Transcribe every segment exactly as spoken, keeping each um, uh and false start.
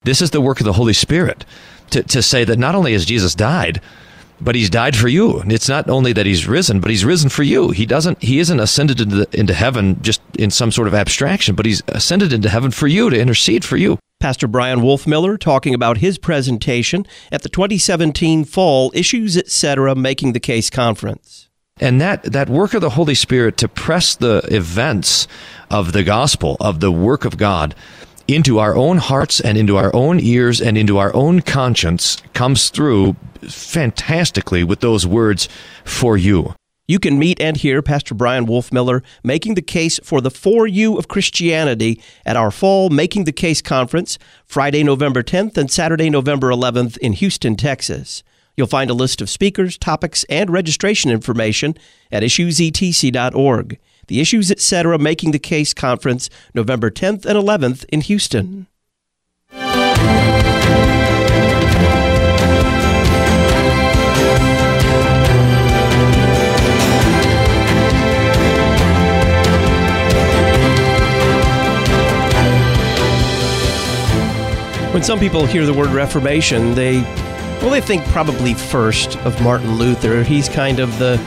This is the work of the Holy Spirit to, to say that not only has Jesus died, but he's died for you. And it's not only that he's risen, but he's risen for you. He doesn't. He isn't ascended into, the, into heaven just in some sort of abstraction, but he's ascended into heaven for you, to intercede for you. Pastor Brian Wolfmueller talking about his presentation at the twenty seventeen Fall Issues, et cetera. Making the Case Conference. And that, that work of the Holy Spirit to press the events of the gospel, of the work of God, into our own hearts and into our own ears and into our own conscience comes through fantastically with those words, for you. You can meet and hear Pastor Brian Wolfmueller making the case for the For You of Christianity at our Fall Making the Case Conference, Friday, November tenth and Saturday, November eleventh in Houston, Texas. You'll find a list of speakers, topics, and registration information at issues e t c dot org. The Issues, et cetera. Making the Case Conference, November tenth and eleventh in Houston. When some people hear the word Reformation, they, well, they think probably first of Martin Luther. He's kind of the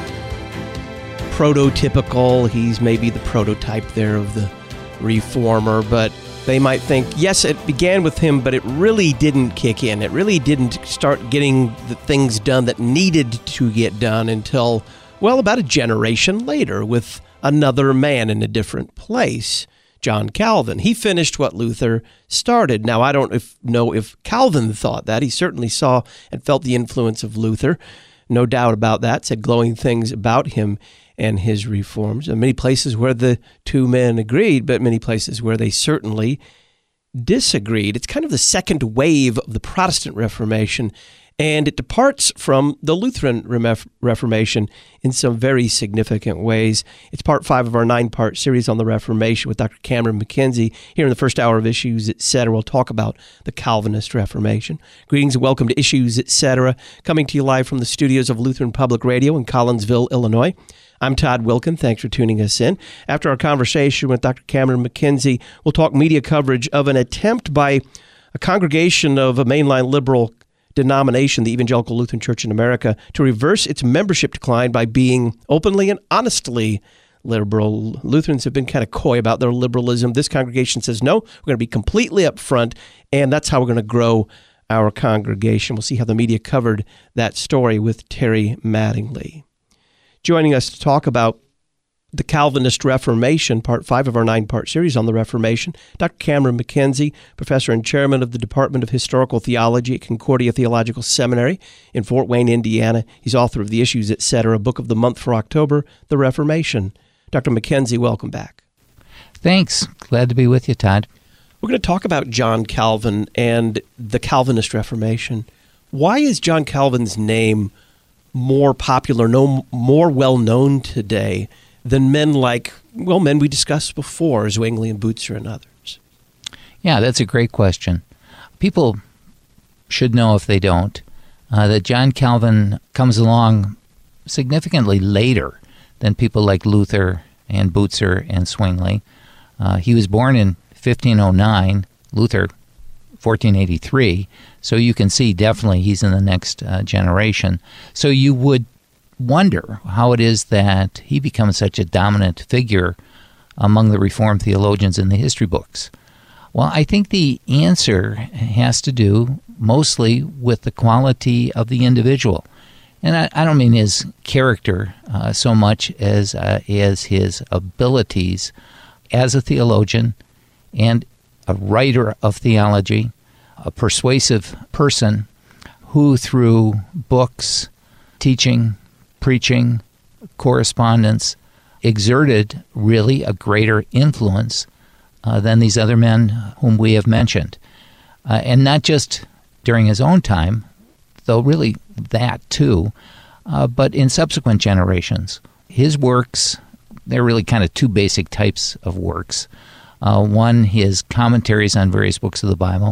prototypical, he's maybe the prototype there of the reformer, but they might think, yes, it began with him, but it really didn't kick in. It really didn't start getting the things done that needed to get done until, well, about a generation later with another man in a different place, John Calvin. He finished what Luther started. Now, I don't if, know if Calvin thought that. He certainly saw and felt the influence of Luther. No doubt about that, said glowing things about him and his reforms. There are many places where the two men agreed, but many places where they certainly disagreed. It's kind of the second wave of the Protestant Reformation, and it departs from the Lutheran Reformation in some very significant ways. It's part five of our nine-part series on the Reformation with Doctor Cameron McKenzie. Here in the first hour of Issues, et cetera, we'll talk about the Calvinist Reformation. Greetings and welcome to Issues, et cetera, coming to you live from the studios of Lutheran Public Radio in Collinsville, Illinois. I'm Todd Wilkin. Thanks for tuning us in. After our conversation with Doctor Cameron McKenzie, we'll talk media coverage of an attempt by a congregation of a mainline liberal denomination, the Evangelical Lutheran Church in America, to reverse its membership decline by being openly and honestly liberal. Lutherans have been kind of coy about their liberalism. This congregation says, no, we're going to be completely upfront, and that's how we're going to grow our congregation. We'll see how the media covered that story with Terry Mattingly. Joining us to talk about the Calvinist Reformation, part five of our nine-part series on the Reformation, Doctor Cameron McKenzie, professor and chairman of the Department of Historical Theology at Concordia Theological Seminary in Fort Wayne, Indiana. He's author of the Issues, et cetera, book of the month for October, The Reformation. Doctor McKenzie, welcome back. Thanks. Glad to be with you, Todd. We're going to talk about John Calvin and the Calvinist Reformation. Why is John Calvin's name more popular, no more well-known today than men like, well, men we discussed before, Zwingli and Bucer and others? Yeah, that's a great question. People should know, if they don't, uh, that John Calvin comes along significantly later than people like Luther and Bucer and Zwingli. Uh, he was born in fifteen oh nine, Luther fourteen eighty-three, so you can see definitely he's in the next uh, generation. So you would wonder how it is that he becomes such a dominant figure among the Reformed theologians in the history books. Well, I think the answer has to do mostly with the quality of the individual. And I, I don't mean his character uh, so much as, uh, as his abilities as a theologian and a writer of theology, a persuasive person who through books, teaching, preaching, correspondence, exerted really a greater influence uh, than these other men whom we have mentioned. Uh, and not just during his own time, though really that too, uh, but in subsequent generations. His works, they're really kind of two basic types of works. Uh, one, his commentaries on various books of the Bible,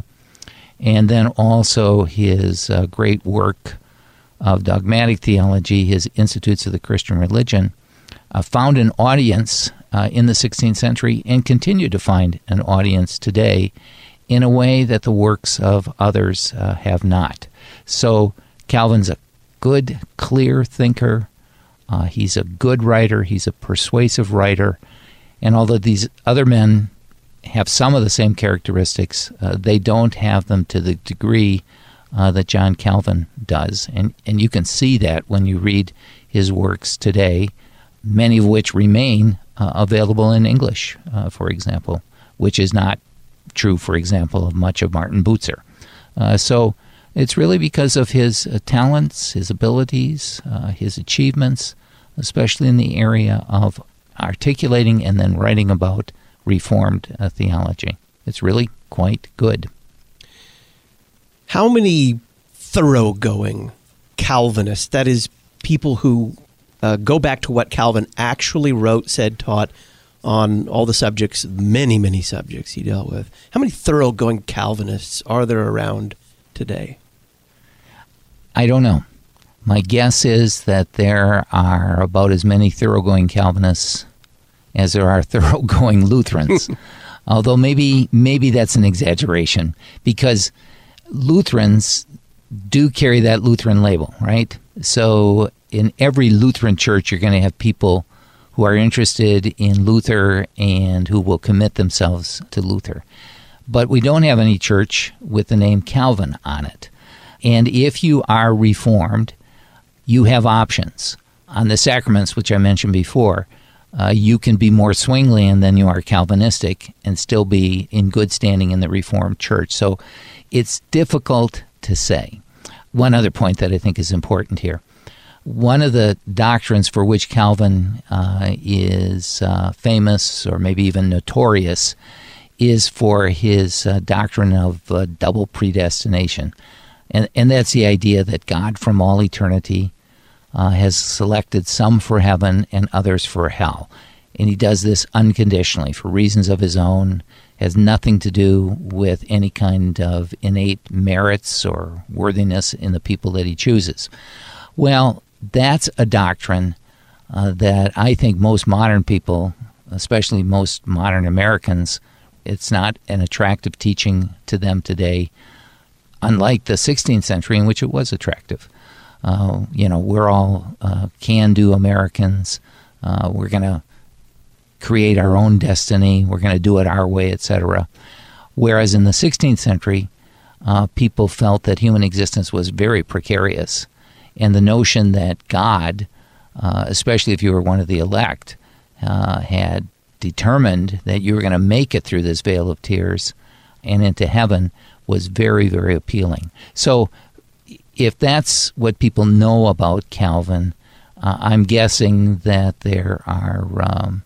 and then also his uh, great work of dogmatic theology, his Institutes of the Christian Religion, uh, found an audience uh, in the sixteenth century and continue to find an audience today in a way that the works of others uh, have not. So Calvin's a good, clear thinker. Uh, he's a good writer. He's a persuasive writer. And although these other men have some of the same characteristics, uh, they don't have them to the degree uh, that John Calvin does. And, and you can see that when you read his works today, many of which remain uh, available in English, uh, for example, which is not true, for example, of much of Martin Bucer. Uh, so it's really because of his uh, talents, his abilities, uh, his achievements, especially in the area of articulating and then writing about Reformed uh, theology. It's really quite good. How many thoroughgoing Calvinists, that is, people who uh, go back to what Calvin actually wrote, said, taught on all the subjects, many, many subjects he dealt with, how many thoroughgoing Calvinists are there around today? I don't know. My guess is that there are about as many thoroughgoing Calvinists as there are thoroughgoing Lutherans. Although maybe maybe that's an exaggeration, because Lutherans do carry that Lutheran label, right? So in every Lutheran church, you're going to have people who are interested in Luther and who will commit themselves to Luther. But we don't have any church with the name Calvin on it. And if you are Reformed, you have options. On the sacraments, which I mentioned before, uh, you can be more Zwinglian than you are Calvinistic and still be in good standing in the Reformed Church. So it's difficult to say. One other point that I think is important here. One of the doctrines for which Calvin uh, is uh, famous, or maybe even notorious, is for his uh, doctrine of uh, double predestination. And, and that's the idea that God from all eternity uh, has selected some for heaven and others for hell. And he does this unconditionally for reasons of his own, has nothing to do with any kind of innate merits or worthiness in the people that he chooses. Well, that's a doctrine uh, that I think most modern people, especially most modern Americans, it's not an attractive teaching to them today, unlike the sixteenth century in which it was attractive. Uh, you know, we're all uh, can-do Americans. Uh, we're going to create our own destiny. We're going to do it our way, et cetera. Whereas in the sixteenth century, uh, people felt that human existence was very precarious. And the notion that God, uh, especially if you were one of the elect, uh, had determined that you were going to make it through this vale of tears and into heaven was very, very appealing. So if that's what people know about Calvin, uh, I'm guessing that there are um,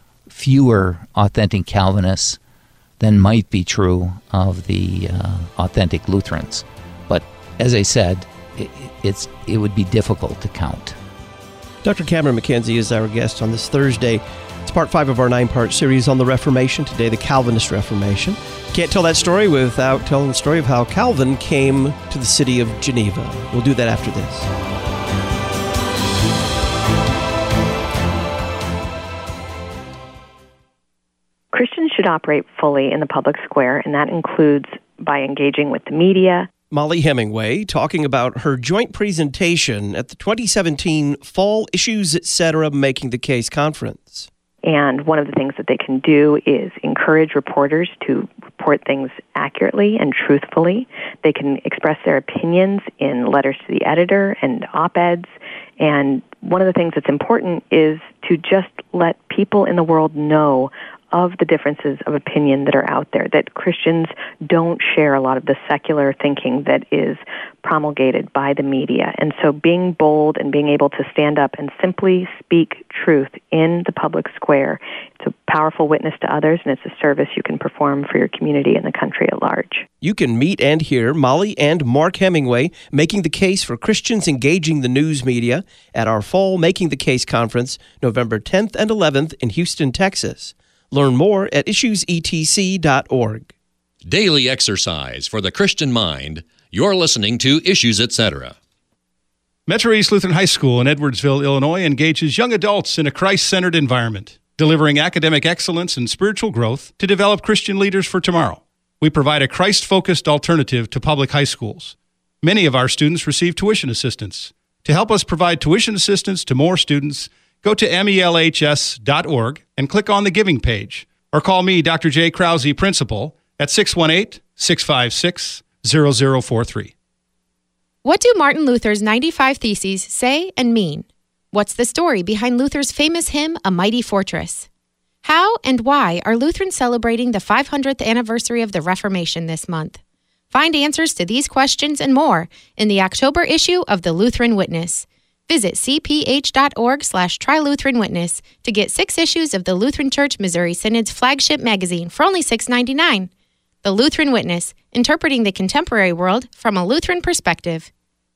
fewer authentic Calvinists than might be true of the uh, authentic Lutherans. But as I said, it, it's it would be difficult to count. Doctor Cameron McKenzie is our guest on this Thursday. It's part five of our nine-part series on the Reformation. Today, the Calvinist Reformation. Can't tell that story without telling the story of how Calvin came to the city of Geneva. We'll do that after this. Christians should operate fully in the public square, and that includes by engaging with the media. Mollie Hemingway talking about her joint presentation at the twenty seventeen Fall Issues, et cetera. Making the Case Conference. And one of the things that they can do is encourage reporters to report things accurately and truthfully. They can express their opinions in letters to the editor and op-eds. And one of the things that's important is to just let people in the world know of the differences of opinion that are out there, that Christians don't share a lot of the secular thinking that is promulgated by the media. And so being bold and being able to stand up and simply speak truth in the public square, it's a powerful witness to others, and it's a service you can perform for your community and the country at large. You can meet and hear Mollie and Mark Hemingway making the case for Christians engaging the news media at our Fall Making the Case Conference, November tenth and eleventh in Houston, Texas. Learn more at issues e t c dot org. Daily exercise for the Christian mind. You're listening to Issues, et cetera. Metro East Lutheran High School in Edwardsville, Illinois, engages young adults in a Christ-centered environment, delivering academic excellence and spiritual growth to develop Christian leaders for tomorrow. We provide a Christ-focused alternative to public high schools. Many of our students receive tuition assistance. To help us provide tuition assistance to more students, go to M E L H S dot org and click on the Giving page, or call me, Doctor J. Krause, Principal, at six one eight, six five six, zero zero four three. What do Martin Luther's ninety-five Theses say and mean? What's the story behind Luther's famous hymn, A Mighty Fortress? How and why are Lutherans celebrating the five hundredth anniversary of the Reformation this month? Find answers to these questions and more in the October issue of the Lutheran Witness. Visit c p h dot org slash Try Lutheran Witness to get six issues of the Lutheran Church Missouri Synod's flagship magazine for only six dollars and ninety-nine cents. The Lutheran Witness, interpreting the contemporary world from a Lutheran perspective.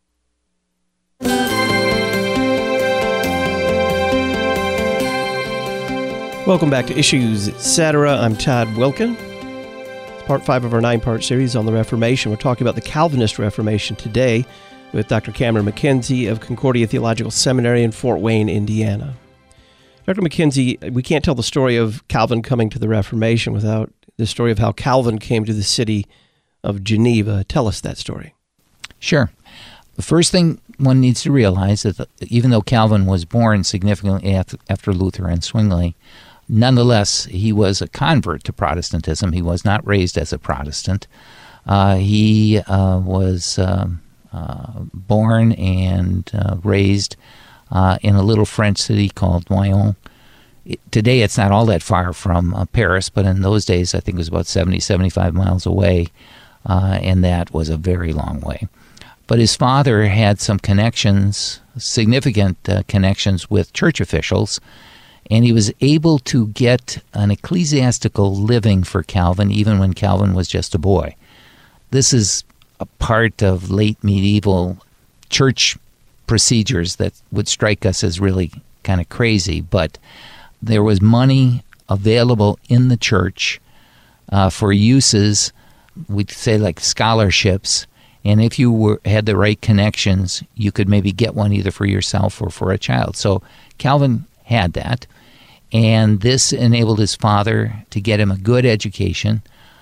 Welcome back to Issues, et cetera. I'm Todd Wilkin. It's part five of our nine-part series on the Reformation. We're talking about the Calvinist Reformation today with Doctor Cameron McKenzie of Concordia Theological Seminary in Fort Wayne, Indiana. Doctor McKenzie, we can't tell the story of Calvin coming to the Reformation without the story of how Calvin came to the city of Geneva. Tell us that story. Sure. The first thing one needs to realize is that even though Calvin was born significantly after, after Luther and Zwingli, nonetheless, he was a convert to Protestantism. He was not raised as a Protestant. Uh, he uh, was um, uh, born and uh, raised uh, in a little French city called Noyon. It, today, it's not all that far from uh, Paris, but in those days, I think it was about seventy, seventy-five miles away, uh, and that was a very long way. But his father had some connections, significant uh, connections with church officials, and he was able to get an ecclesiastical living for Calvin even when Calvin was just a boy. This is a part of late medieval church procedures that would strike us as really kind of crazy, but there was money available in the church uh, for uses, we'd say like scholarships, and if you were had the right connections, you could maybe get one either for yourself or for a child. So Calvin had that, and this enabled his father to get him a good education,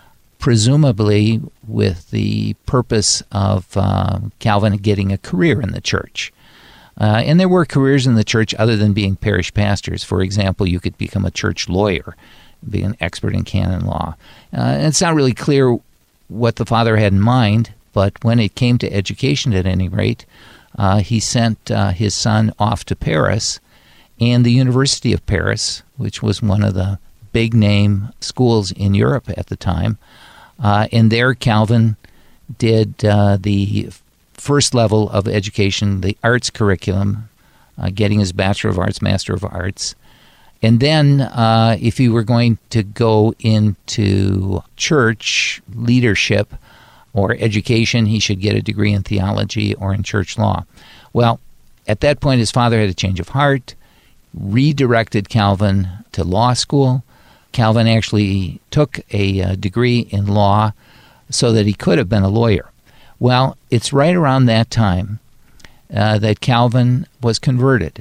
presumably with the purpose of uh, Calvin getting a career in the church. Uh, and there were careers in the church other than being parish pastors. For example, you could become a church lawyer, be an expert in canon law. Uh, and it's not really clear what the father had in mind, but when it came to education at any rate, uh, he sent uh, his son off to Paris, and the University of Paris, which was one of the big-name schools in Europe at the time. Uh, and there Calvin did uh, the first level of education, the arts curriculum, uh, getting his Bachelor of Arts, Master of Arts. And then uh, if he were going to go into church leadership or education, he should get a degree in theology or in church law. Well, at that point, his father had a change of heart, redirected Calvin to law school. Calvin actually took a uh, degree in law so that he could have been a lawyer. Well, it's right around that time uh, that Calvin was converted.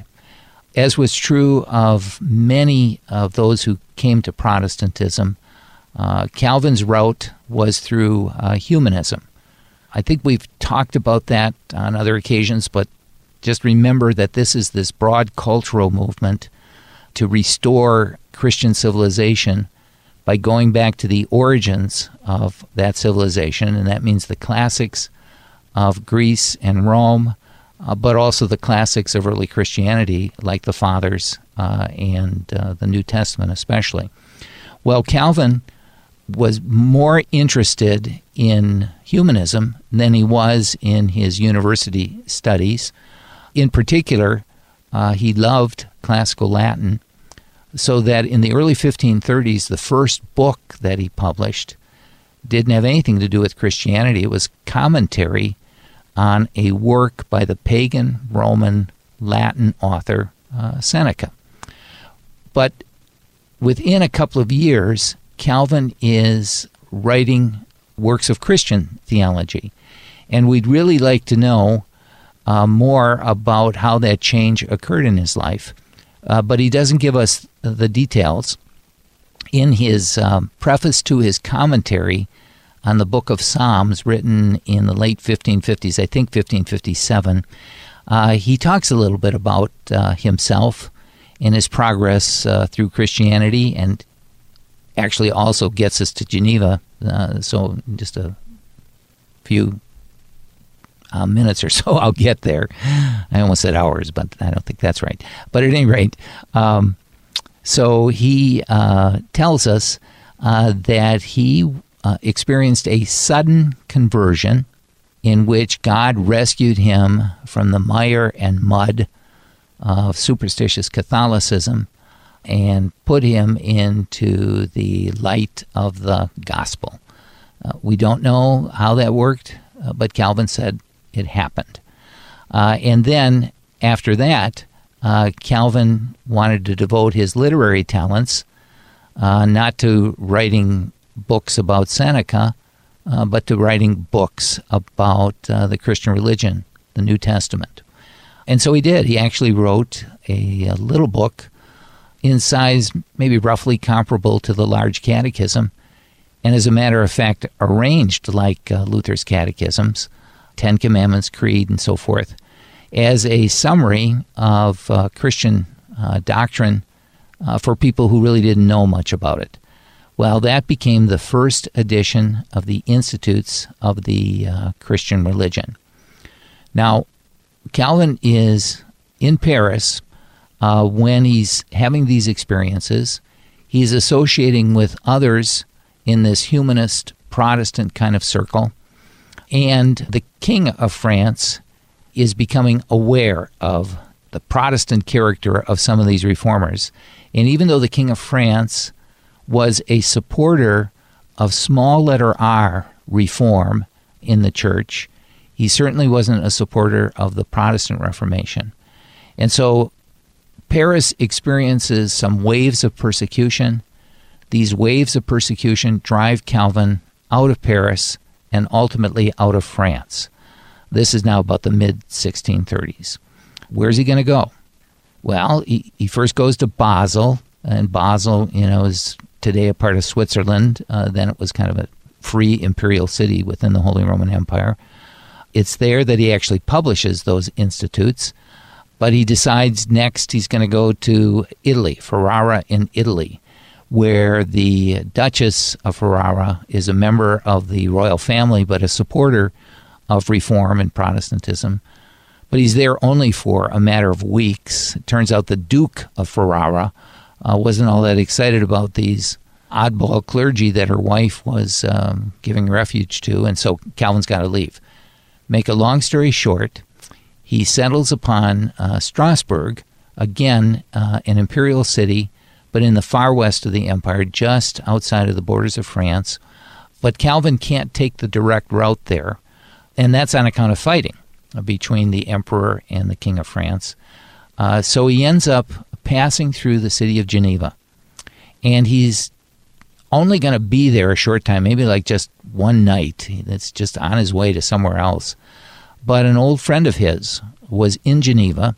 As was true of many of those who came to Protestantism, uh, Calvin's route was through uh, humanism. I think we've talked about that on other occasions, but just remember that this is this broad cultural movement to restore Christian civilization by going back to the origins of that civilization, and that means the classics of Greece and Rome, uh, but also the classics of early Christianity, like the Fathers uh, and uh, the New Testament especially. Well, Calvin was more interested in humanism than he was in his university studies. In particular, uh, he loved classical Latin, so that in the early fifteen thirties, the first book that he published didn't have anything to do with Christianity. It was commentary on a work by the pagan Roman Latin author uh, Seneca. But within a couple of years, Calvin is writing works of Christian theology. And we'd really like to know uh, more about how that change occurred in his life. Uh, but he doesn't give us the details. In his um, preface to his commentary on the book of Psalms written in the late fifteen fifties, I think fifteen fifty-seven. Uh, he talks a little bit about uh, himself and his progress uh, through Christianity, and actually also gets us to Geneva. Uh, so just a few uh, minutes or so, I'll get there. I almost said hours, but I don't think that's right. But at any rate, um, so he uh, tells us uh, that he uh, experienced a sudden conversion in which God rescued him from the mire and mud of superstitious Catholicism and put him into the light of the gospel. Uh, we don't know how that worked, uh, but Calvin said it happened. Uh, and then after that, uh, Calvin wanted to devote his literary talents uh, not to writing books about Seneca, uh, but to writing books about uh, the Christian religion, the New Testament. And so he did. He actually wrote a, a little book in size maybe roughly comparable to the large catechism, and as a matter of fact, arranged like uh, Luther's catechisms, Ten Commandments, Creed, and so forth, as a summary of uh, Christian uh, doctrine uh, for people who really didn't know much about it. Well, that became the first edition of the Institutes of the uh, Christian religion. Now, Calvin is in Paris uh, when he's having these experiences. He's associating with others in this humanist Protestant kind of circle. And the King of France is becoming aware of the Protestant character of some of these reformers. And even though the King of France was a supporter of small letter R reform in the church, he certainly wasn't a supporter of the Protestant Reformation. And so Paris experiences some waves of persecution. These waves of persecution drive Calvin out of Paris and ultimately out of France. This is now about the mid sixteen thirties. Where's he going to go? Well, he, he first goes to Basel, and Basel, you know, is today a part of Switzerland. Uh, then it was kind of a free imperial city within the Holy Roman Empire. It's there that he actually publishes those institutes, but he decides next he's going to go to Italy, Ferrara in Italy, where the Duchess of Ferrara is a member of the royal family, but a supporter of reform and Protestantism. But he's there only for a matter of weeks. It turns out the Duke of Ferrara uh, wasn't all that excited about these oddball clergy that her wife was um, giving refuge to, and so Calvin's got to leave. Make a long story short, he settles upon uh, Strasbourg, again, uh, an imperial city, but in the far west of the empire, just outside of the borders of France. But Calvin can't take the direct route there, and that's on account of fighting between the emperor and the King of France. Uh, so he ends up passing through the city of Geneva, and he's only going to be there a short time, maybe like just one night. That's just on his way to somewhere else. But an old friend of his was in Geneva,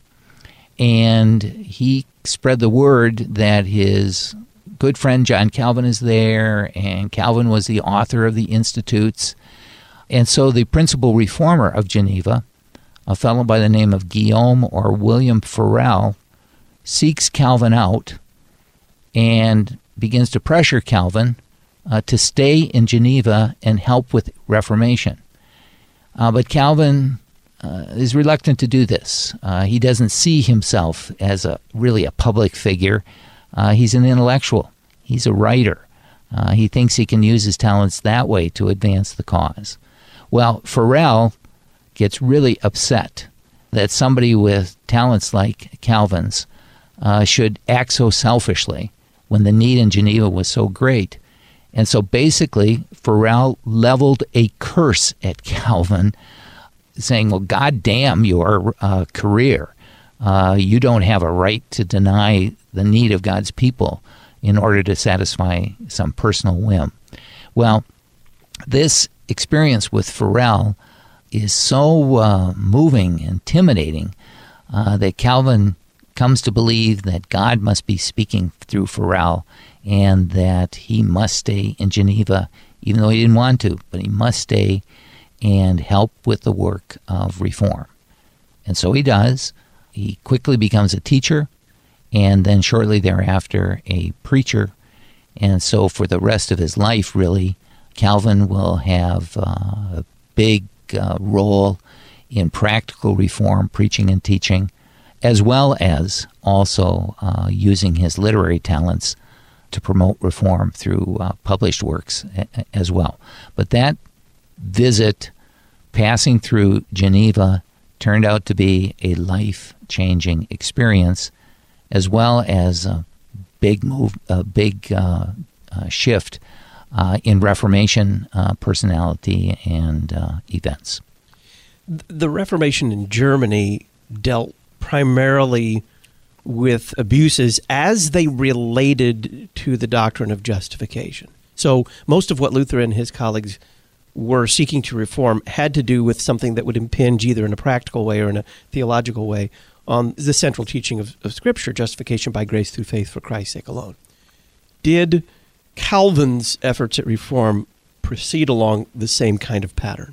and he spread the word that his good friend John Calvin is there, and Calvin was the author of the Institutes. And so the principal reformer of Geneva, a fellow by the name of Guillaume or William Farel, seeks Calvin out and begins to pressure Calvin uh, to stay in Geneva and help with Reformation. Uh, but Calvin uh, is reluctant to do this. Uh, he doesn't see himself as a really a public figure. Uh, he's an intellectual. He's a writer. Uh, he thinks he can use his talents that way to advance the cause. Well, Farel gets really upset that somebody with talents like Calvin's uh, should act so selfishly when the need in Geneva was so great. And so basically, Farel leveled a curse at Calvin, saying, well, God damn your uh, career. Uh, you don't have a right to deny the need of God's people in order to satisfy some personal whim. Well, this experience with Farel is so uh, moving, intimidating, uh, that Calvin comes to believe that God must be speaking through Farel and that he must stay in Geneva even though he didn't want to, but he must stay and help with the work of reform. And so he does. He quickly becomes a teacher, and then shortly thereafter a preacher. And so for the rest of his life, really, Calvin will have uh, a big uh, role in practical reform, preaching and teaching, as well as also uh, using his literary talents to promote reform through uh, published works a- as well. But that visit passing through Geneva turned out to be a life-changing experience, as well as a big move, a big uh, uh, shift uh, in Reformation uh, personality and uh, events. The Reformation in Germany dealt primarily with abuses as they related to the doctrine of justification. So most of what Luther and his colleagues were seeking to reform had to do with something that would impinge either in a practical way or in a theological way on the central teaching of, of Scripture, justification by grace through faith for Christ's sake alone. Did Calvin's efforts at reform proceed along the same kind of pattern?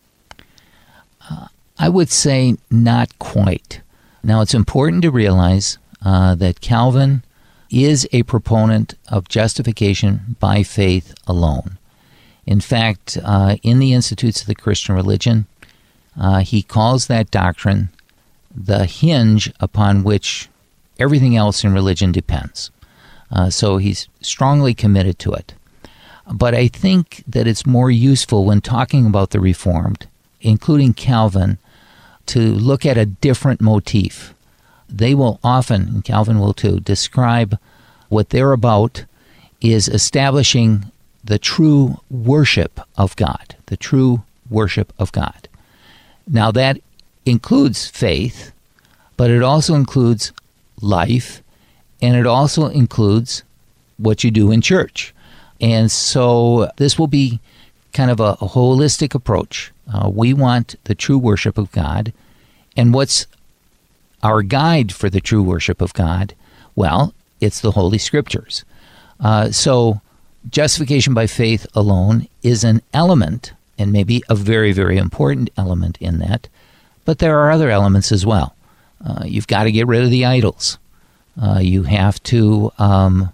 Uh, I would say not quite. Now, it's important to realize uh, that Calvin is a proponent of justification by faith alone. In fact, uh, in the Institutes of the Christian Religion, uh, he calls that doctrine the hinge upon which everything else in religion depends. Uh, so he's strongly committed to it. But I think that it's more useful when talking about the Reformed, including Calvin, to look at a different motif. They will often, and Calvin will too, describe what they're about is establishing the true worship of God, the true worship of God. Now that includes faith, but it also includes life, and it also includes what you do in church. And so this will be kind of a, a holistic approach. Uh, we want the true worship of God. And what's our guide for the true worship of God? Well, it's the Holy Scriptures. Uh, so justification by faith alone is an element, and maybe a very, very important element in that, but there are other elements as well. Uh, you've got to get rid of the idols. Uh, you have to um,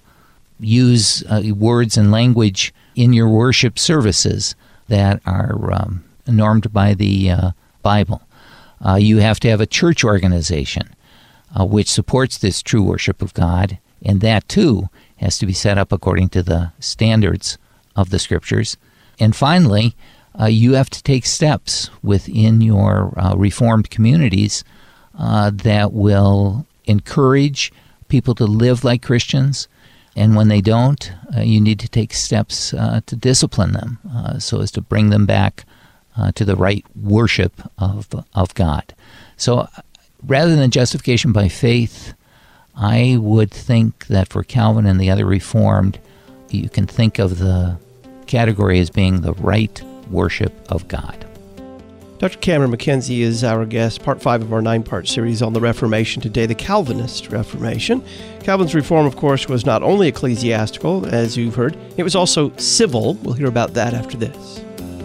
use uh, words and language in your worship services that are um, normed by the uh, Bible. Uh, you have to have a church organization uh, which supports this true worship of God, and that too has to be set up according to the standards of the Scriptures. And finally, uh, you have to take steps within your uh, Reformed communities uh, that will encourage people to live like Christians, and when they don't, uh, you need to take steps uh, to discipline them uh, so as to bring them back uh, to the right worship of of God. So rather than justification by faith, I would think that for Calvin and the other Reformed, you can think of the category as being the right worship of God. Doctor Cameron McKenzie is our guest, part five of our nine-part series on the Reformation today, the Calvinist Reformation. Calvin's reform, of course, was not only ecclesiastical, as you've heard, it was also civil. We'll hear about that after this.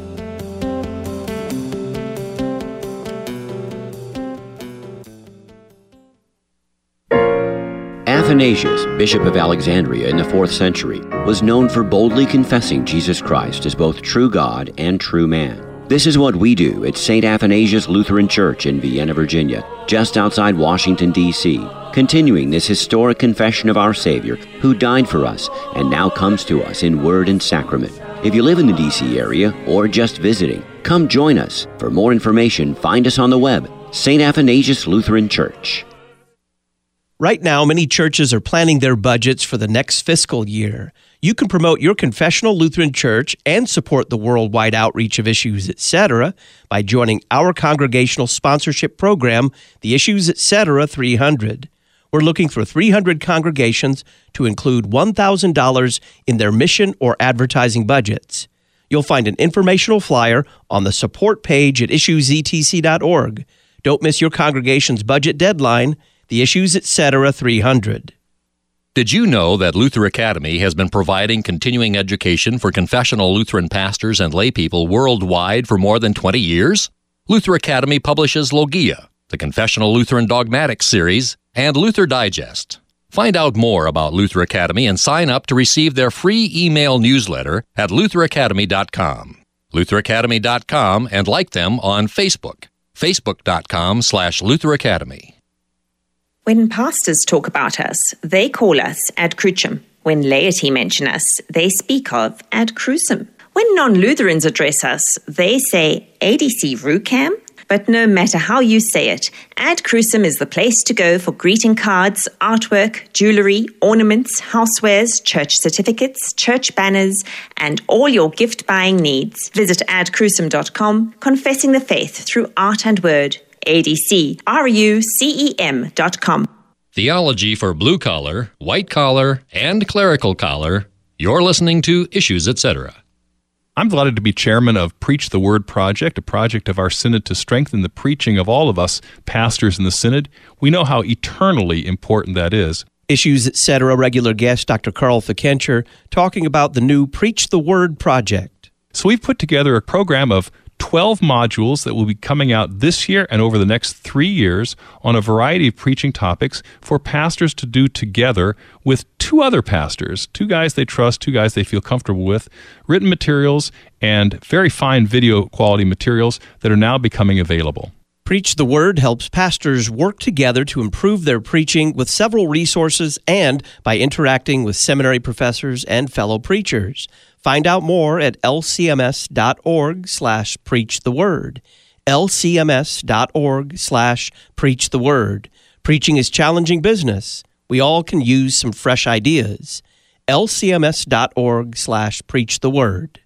Athanasius, Bishop of Alexandria in the fourth century, was known for boldly confessing Jesus Christ as both true God and true man. This is what we do at Saint Athanasius Lutheran Church in Vienna, Virginia, just outside Washington, D C, continuing this historic confession of our Savior, who died for us and now comes to us in word and sacrament. If you live in the D C area or just visiting, come join us. For more information, find us on the web, Saint Athanasius Lutheran Church. Right now, many churches are planning their budgets for the next fiscal year. You can promote your confessional Lutheran church and support the worldwide outreach of Issues, et cetera by joining our congregational sponsorship program, the Issues, et cetera three hundred. We're looking for three hundred congregations to include one thousand dollars in their mission or advertising budgets. You'll find an informational flyer on the support page at issues e t c dot org. Don't miss your congregation's budget deadline, the Issues, et cetera three hundred. Did you know that Luther Academy has been providing continuing education for confessional Lutheran pastors and laypeople worldwide for more than twenty years? Luther Academy publishes Logia, the Confessional Lutheran Dogmatics series, and Luther Digest. Find out more about Luther Academy and sign up to receive their free email newsletter at luther academy dot com. luther academy dot com and like them on Facebook. facebook.com slash Luther Academy. When pastors talk about us, they call us ad crucem. When laity mention us, they speak of ad crucem. When non-Lutherans address us, they say A D C Rucam. But no matter how you say it, Ad Crucem is the place to go for greeting cards, artwork, jewelry, ornaments, housewares, church certificates, church banners, and all your gift-buying needs. Visit ad crucem dot com, confessing the faith through art and word. A D C R U C E M dot com. Theology for blue collar, white collar, and clerical collar. You're listening to Issues, et cetera. I'm delighted to be chairman of Preach the Word Project, a project of our synod to strengthen the preaching of all of us pastors in the synod. We know how eternally important that is. Issues, et cetera. Regular guest Doctor Carl Fikencher talking about the new Preach the Word Project. So we've put together a program of twelve modules that will be coming out this year and over the next three years on a variety of preaching topics for pastors to do together with two other pastors, two guys they trust, two guys they feel comfortable with, written materials and very fine video quality materials that are now becoming available. Preach the Word helps pastors work together to improve their preaching with several resources and by interacting with seminary professors and fellow preachers. Find out more at l c m s dot org slash preach the word. l c m s dot org slash preach the word. Preaching is challenging business. We all can use some fresh ideas. l c m s dot org slash preach the word.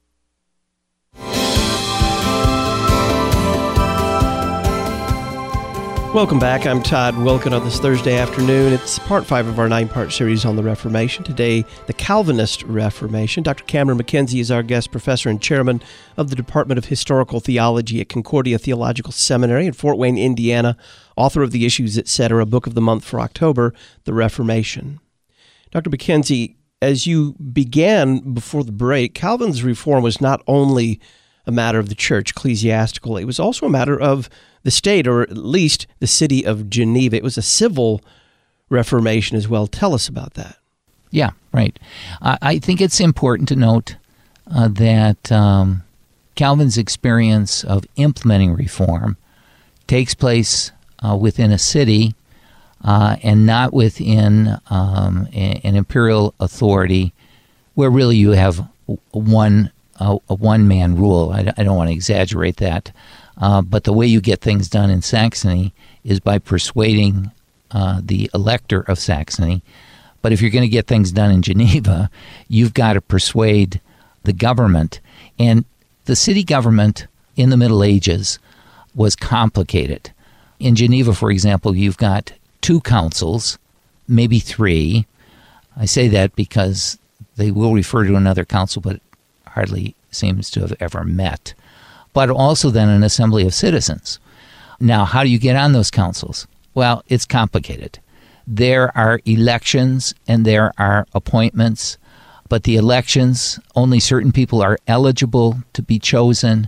Welcome back. I'm Todd Wilken on this Thursday afternoon. It's part five of our nine-part series on the Reformation. Today, the Calvinist Reformation. Doctor Cameron McKenzie is our guest professor and chairman of the Department of Historical Theology at Concordia Theological Seminary in Fort Wayne, Indiana, author of the Issues, et cetera, book of the month for October, The Reformation. Doctor McKenzie, as you began before the break, Calvin's reform was not only a matter of the church, ecclesiastical, it was also a matter of the state, or at least the city of Geneva. It was a civil reformation as well. Tell us about that. Yeah, right. Uh, I think it's important to note uh, that um, Calvin's experience of implementing reform takes place uh, within a city uh, and not within um, a, an imperial authority where really you have one a, a one-man rule. I, I don't want to exaggerate that. Uh, but the way you get things done in Saxony is by persuading uh, the elector of Saxony. But if you're going to get things done in Geneva, you've got to persuade the government. And the city government in the Middle Ages was complicated. In Geneva, for example, you've got two councils, maybe three. I say that because they will refer to another council, but it hardly seems to have ever met. But also then an assembly of citizens. Now, how do you get on those councils? Well, it's complicated. There are elections and there are appointments, but the elections, only certain people are eligible to be chosen,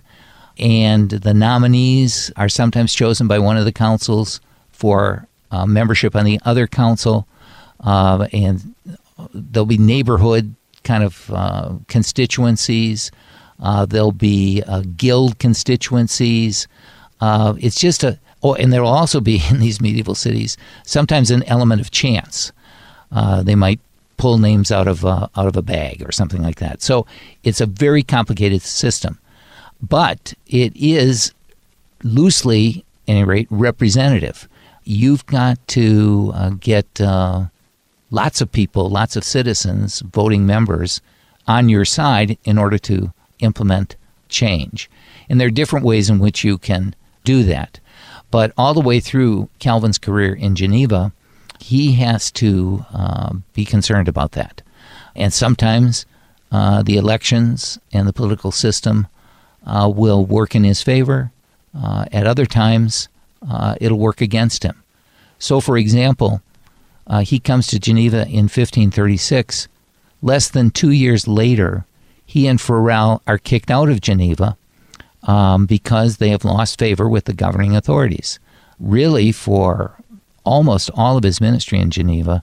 and the nominees are sometimes chosen by one of the councils for uh, membership on the other council, uh, and there'll be neighborhood kind of uh, constituencies. Uh, there'll be uh, guild constituencies. Uh, it's just a, oh, and there will also be in these medieval cities sometimes an element of chance. Uh, they might pull names out of uh, out of a bag or something like that. So it's a very complicated system, but it is loosely, at any rate, representative. You've got to uh, get uh, lots of people, lots of citizens, voting members on your side in order to implement change. And there are different ways in which you can do that. But all the way through Calvin's career in Geneva, he has to uh, be concerned about that. And sometimes uh, the elections and the political system uh, will work in his favor. Uh, at other times, uh, it'll work against him. So, for example, Uh, he comes to Geneva in fifteen thirty-six. Less than two years later, he and Farel are kicked out of Geneva um, because they have lost favor with the governing authorities. Really, for almost all of his ministry in Geneva,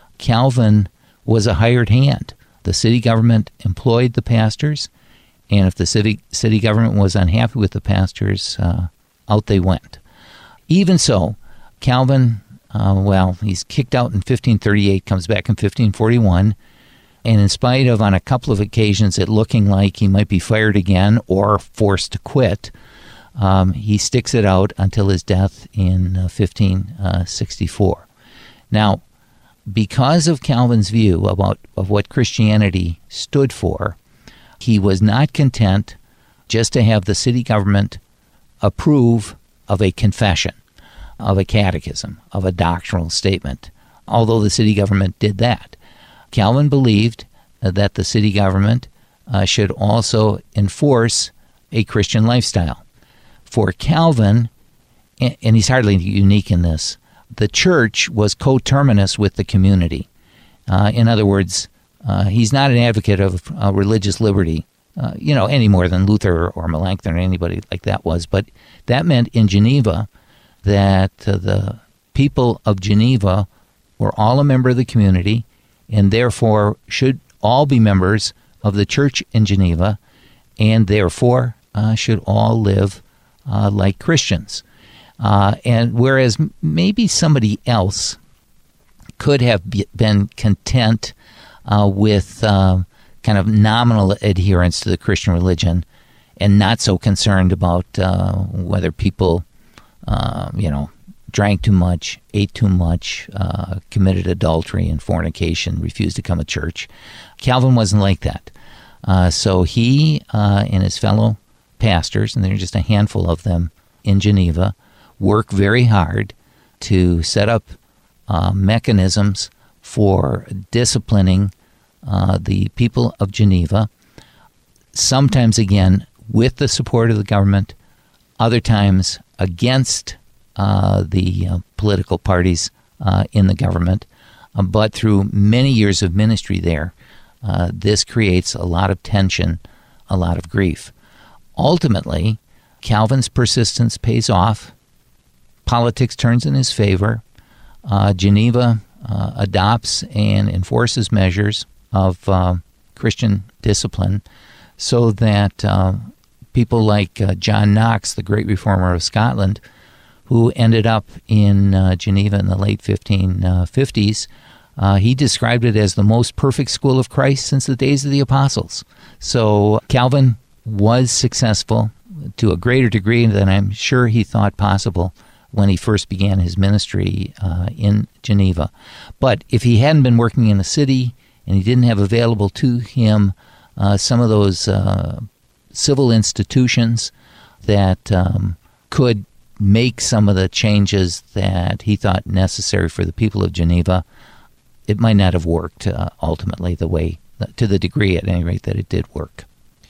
Calvin was a hired hand. The city government employed the pastors, and if the city city government was unhappy with the pastors, uh, out they went. Even so, Calvin, uh, well, he's kicked out in fifteen thirty-eight, comes back in fifteen forty-one, and in spite of, on a couple of occasions, it looking like he might be fired again or forced to quit, um, he sticks it out until his death in uh, fifteen sixty-four. Now, because of Calvin's view about of what Christianity stood for, he was not content just to have the city government approve of a confession, of a catechism, of a doctrinal statement, although the city government did that. Calvin believed that the city government uh, should also enforce a Christian lifestyle. For Calvin, and he's hardly unique in this, the church was coterminous with the community. Uh, in other words, uh, he's not an advocate of uh, religious liberty, uh, you know, any more than Luther or Melanchthon or anybody like that was. But that meant in Geneva that uh, the people of Geneva were all a member of the community and therefore should all be members of the church in Geneva and therefore uh, should all live uh, like Christians. Uh, and whereas maybe somebody else could have be, been content uh, with uh, kind of nominal adherence to the Christian religion and not so concerned about uh, whether people, uh, you know, drank too much, ate too much, uh, committed adultery and fornication, refused to come to church. Calvin wasn't like that. Uh, so he uh, and his fellow pastors, and there are just a handful of them in Geneva, work very hard to set up uh, mechanisms for disciplining uh, the people of Geneva, sometimes, again, with the support of the government, other times against uh, the uh, political parties uh, in the government. Uh, but through many years of ministry there, uh, this creates a lot of tension, a lot of grief. Ultimately, Calvin's persistence pays off. Politics turns in his favor. Uh, Geneva uh, adopts and enforces measures of uh, Christian discipline so that uh, people like uh, John Knox, the great reformer of Scotland, who ended up in uh, Geneva in the late fifteen fifties, uh, he described it as the most perfect school of Christ since the days of the apostles. So Calvin was successful to a greater degree than I'm sure he thought possible when he first began his ministry uh, in Geneva. But if he hadn't been working in the city and he didn't have available to him uh, some of those uh, civil institutions that um, could make some of the changes that he thought necessary for the people of Geneva, it might not have worked uh, ultimately the way, to the degree at any rate that it did work.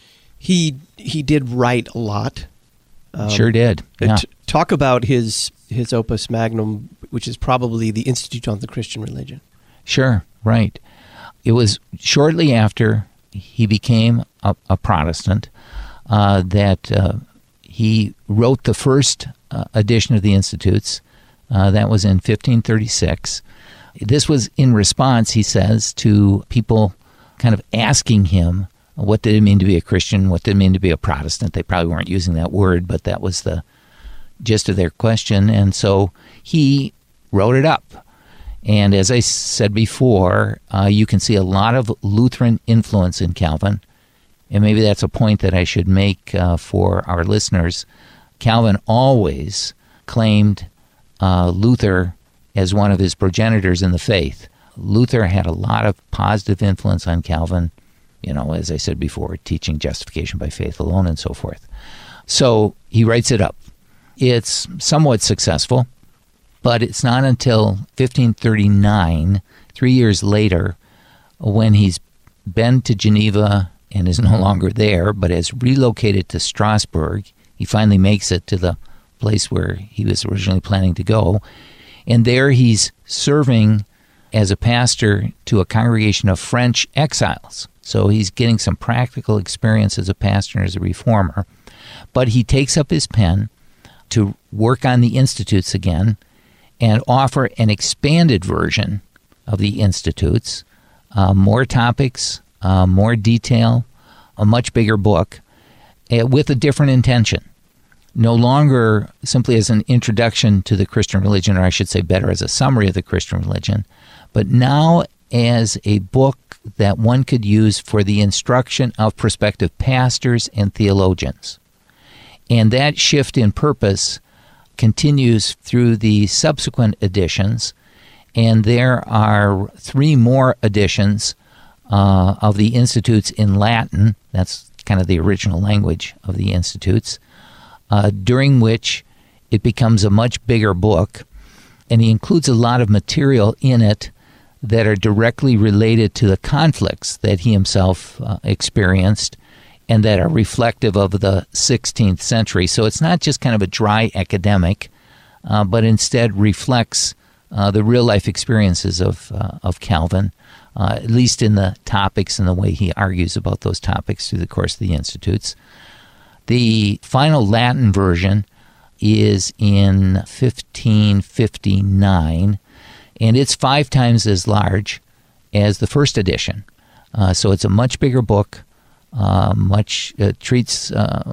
He he did write a lot. Um, sure did. Yeah. T- talk about his his opus magnum, which is probably the Institute on the Christian Religion. Sure, right. It was shortly after he became a, a Protestant uh, that uh, he wrote the first uh, edition of the Institutes. Uh, that was in fifteen thirty-six. This was in response, he says, to people kind of asking him, what did it mean to be a Christian? What did it mean to be a Protestant? They probably weren't using that word, but that was the gist of their question. And so he wrote it up. And as I said before, uh, you can see a lot of Lutheran influence in Calvin. And maybe that's a point that I should make uh, for our listeners. Calvin always claimed uh, Luther as one of his progenitors in the faith. Luther had a lot of positive influence on Calvin, you know, as I said before, teaching justification by faith alone and so forth. So he writes it up. It's somewhat successful, but it's not until fifteen thirty-nine, three years later, when he's been to Geneva and is no longer there, but has relocated to Strasbourg. He finally makes it to the place where he was originally planning to go. And there he's serving as a pastor to a congregation of French exiles. So he's getting some practical experience as a pastor and as a reformer. But he takes up his pen to work on the Institutes again and offer an expanded version of the Institutes, uh, more topics, uh, more detail, a much bigger book, uh, with a different intention. No longer simply as an introduction to the Christian religion, or I should say better, as a summary of the Christian religion, but now as a book that one could use for the instruction of prospective pastors and theologians. And that shift in purpose continues through the subsequent editions, and there are three more editions uh, of the Institutes in Latin. That's kind of the original language of the Institutes, uh, during which it becomes a much bigger book, and he includes a lot of material in it that are directly related to the conflicts that he himself uh, experienced and that are reflective of the sixteenth century. So it's not just kind of a dry academic, uh, but instead reflects uh, the real-life experiences of uh, of Calvin, uh, at least in the topics and the way he argues about those topics through the course of the Institutes. The final Latin version is in fifteen fifty-nine, and it's five times as large as the first edition. Uh, so it's a much bigger book, uh, much uh, treats uh,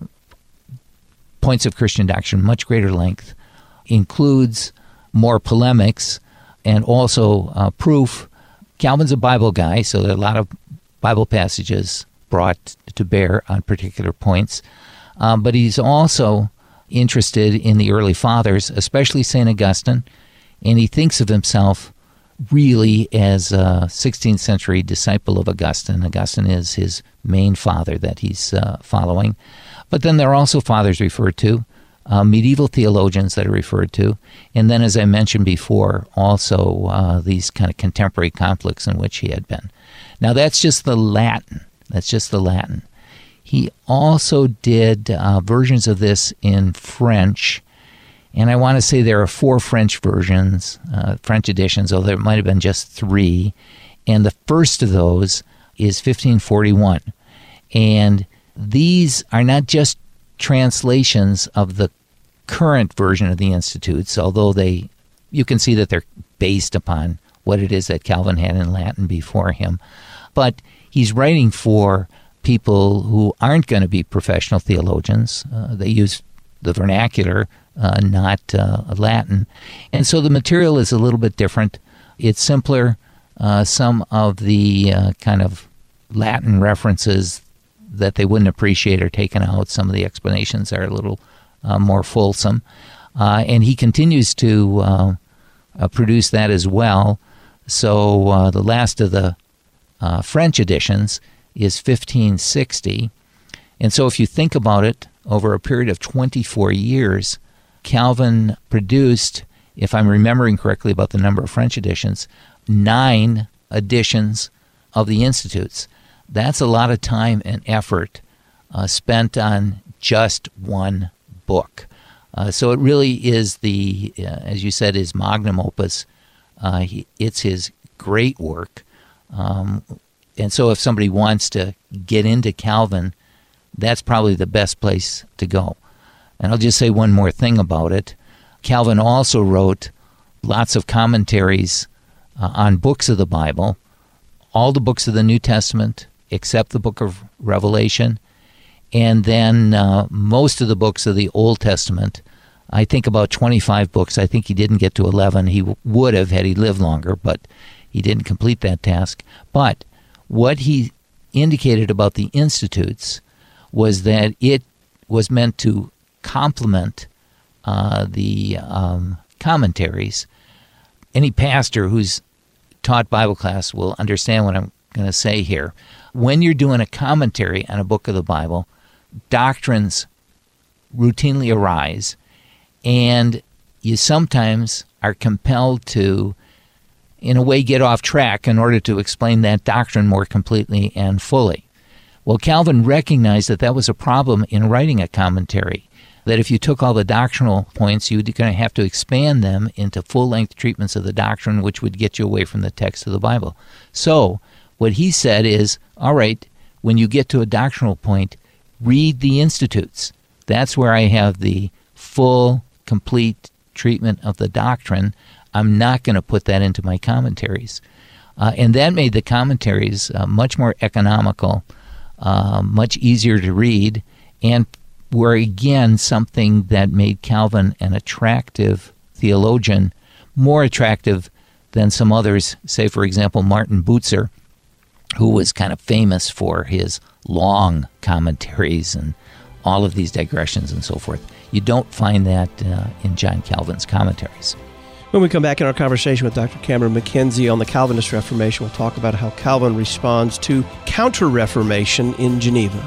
points of Christian doctrine, much greater length, includes more polemics, and also uh, proof. Calvin's a Bible guy, so there are a lot of Bible passages brought to bear on particular points. Um, but he's also interested in the early fathers, especially Saint Augustine, and he thinks of himself really as a sixteenth century disciple of Augustine. Augustine is his main father that he's uh, following. But then there are also fathers referred to, uh, medieval theologians that are referred to, and then, as I mentioned before, also uh, these kind of contemporary conflicts in which he had been. Now, that's just the Latin. That's just the Latin. He also did uh, versions of this in French, and I want to say there are four French versions, uh, French editions, although there might have been just three, and the first of those is fifteen forty-one. And these are not just translations of the current version of the Institutes, although they, you can see that they're based upon what it is that Calvin had in Latin before him, but he's writing for people who aren't going to be professional theologians. Uh, they use the vernacular, uh, not uh, Latin. And so the material is a little bit different. It's simpler. Uh, some of the uh, kind of Latin references that they wouldn't appreciate are taken out. Some of the explanations are a little uh, more fulsome. Uh, and he continues to uh, uh, produce that as well. So uh, the last of the uh, French editions is fifteen sixty. And so if you think about it, over a period of twenty-four years, Calvin produced, if I'm remembering correctly about the number of French editions, nine editions of the Institutes. That's a lot of time and effort uh, spent on just one book. Uh, so it really is the, uh, as you said, his magnum opus. Uh, he, it's his great work. Um, And so if somebody wants to get into Calvin, that's probably the best place to go. And I'll just say one more thing about it. Calvin also wrote lots of commentaries uh, on books of the Bible, all the books of the New Testament, except the book of Revelation, and then uh, most of the books of the Old Testament. I think about twenty-five books. I think he didn't get to eleven. He w- would have had he lived longer, but he didn't complete that task. But what he indicated about the Institutes was that it was meant to complement uh, the um, commentaries. Any pastor who's taught Bible class will understand what I'm going to say here. When you're doing a commentary on a book of the Bible, doctrines routinely arise, and you sometimes are compelled to, in a way, get off track in order to explain that doctrine more completely and fully. Well, Calvin recognized that that was a problem in writing a commentary. that if you took all the doctrinal points, you're going to have to expand them into full-length treatments of the doctrine, which would get you away from the text of the Bible. So what he said is, all right, when you get to a doctrinal point, read the Institutes. That's where I have the full, complete treatment of the doctrine. I'm not going to put that into my commentaries. Uh, and that made the commentaries uh, much more economical, uh, much easier to read, and were again something that made Calvin an attractive theologian, more attractive than some others, say, for example, Martin Bucer, who was kind of famous for his long commentaries and all of these digressions and so forth. You don't find that uh, in John Calvin's commentaries. When we come back in our conversation with Doctor Cameron McKenzie on the Calvinist Reformation, we'll talk about how Calvin responds to Counter-Reformation in Geneva.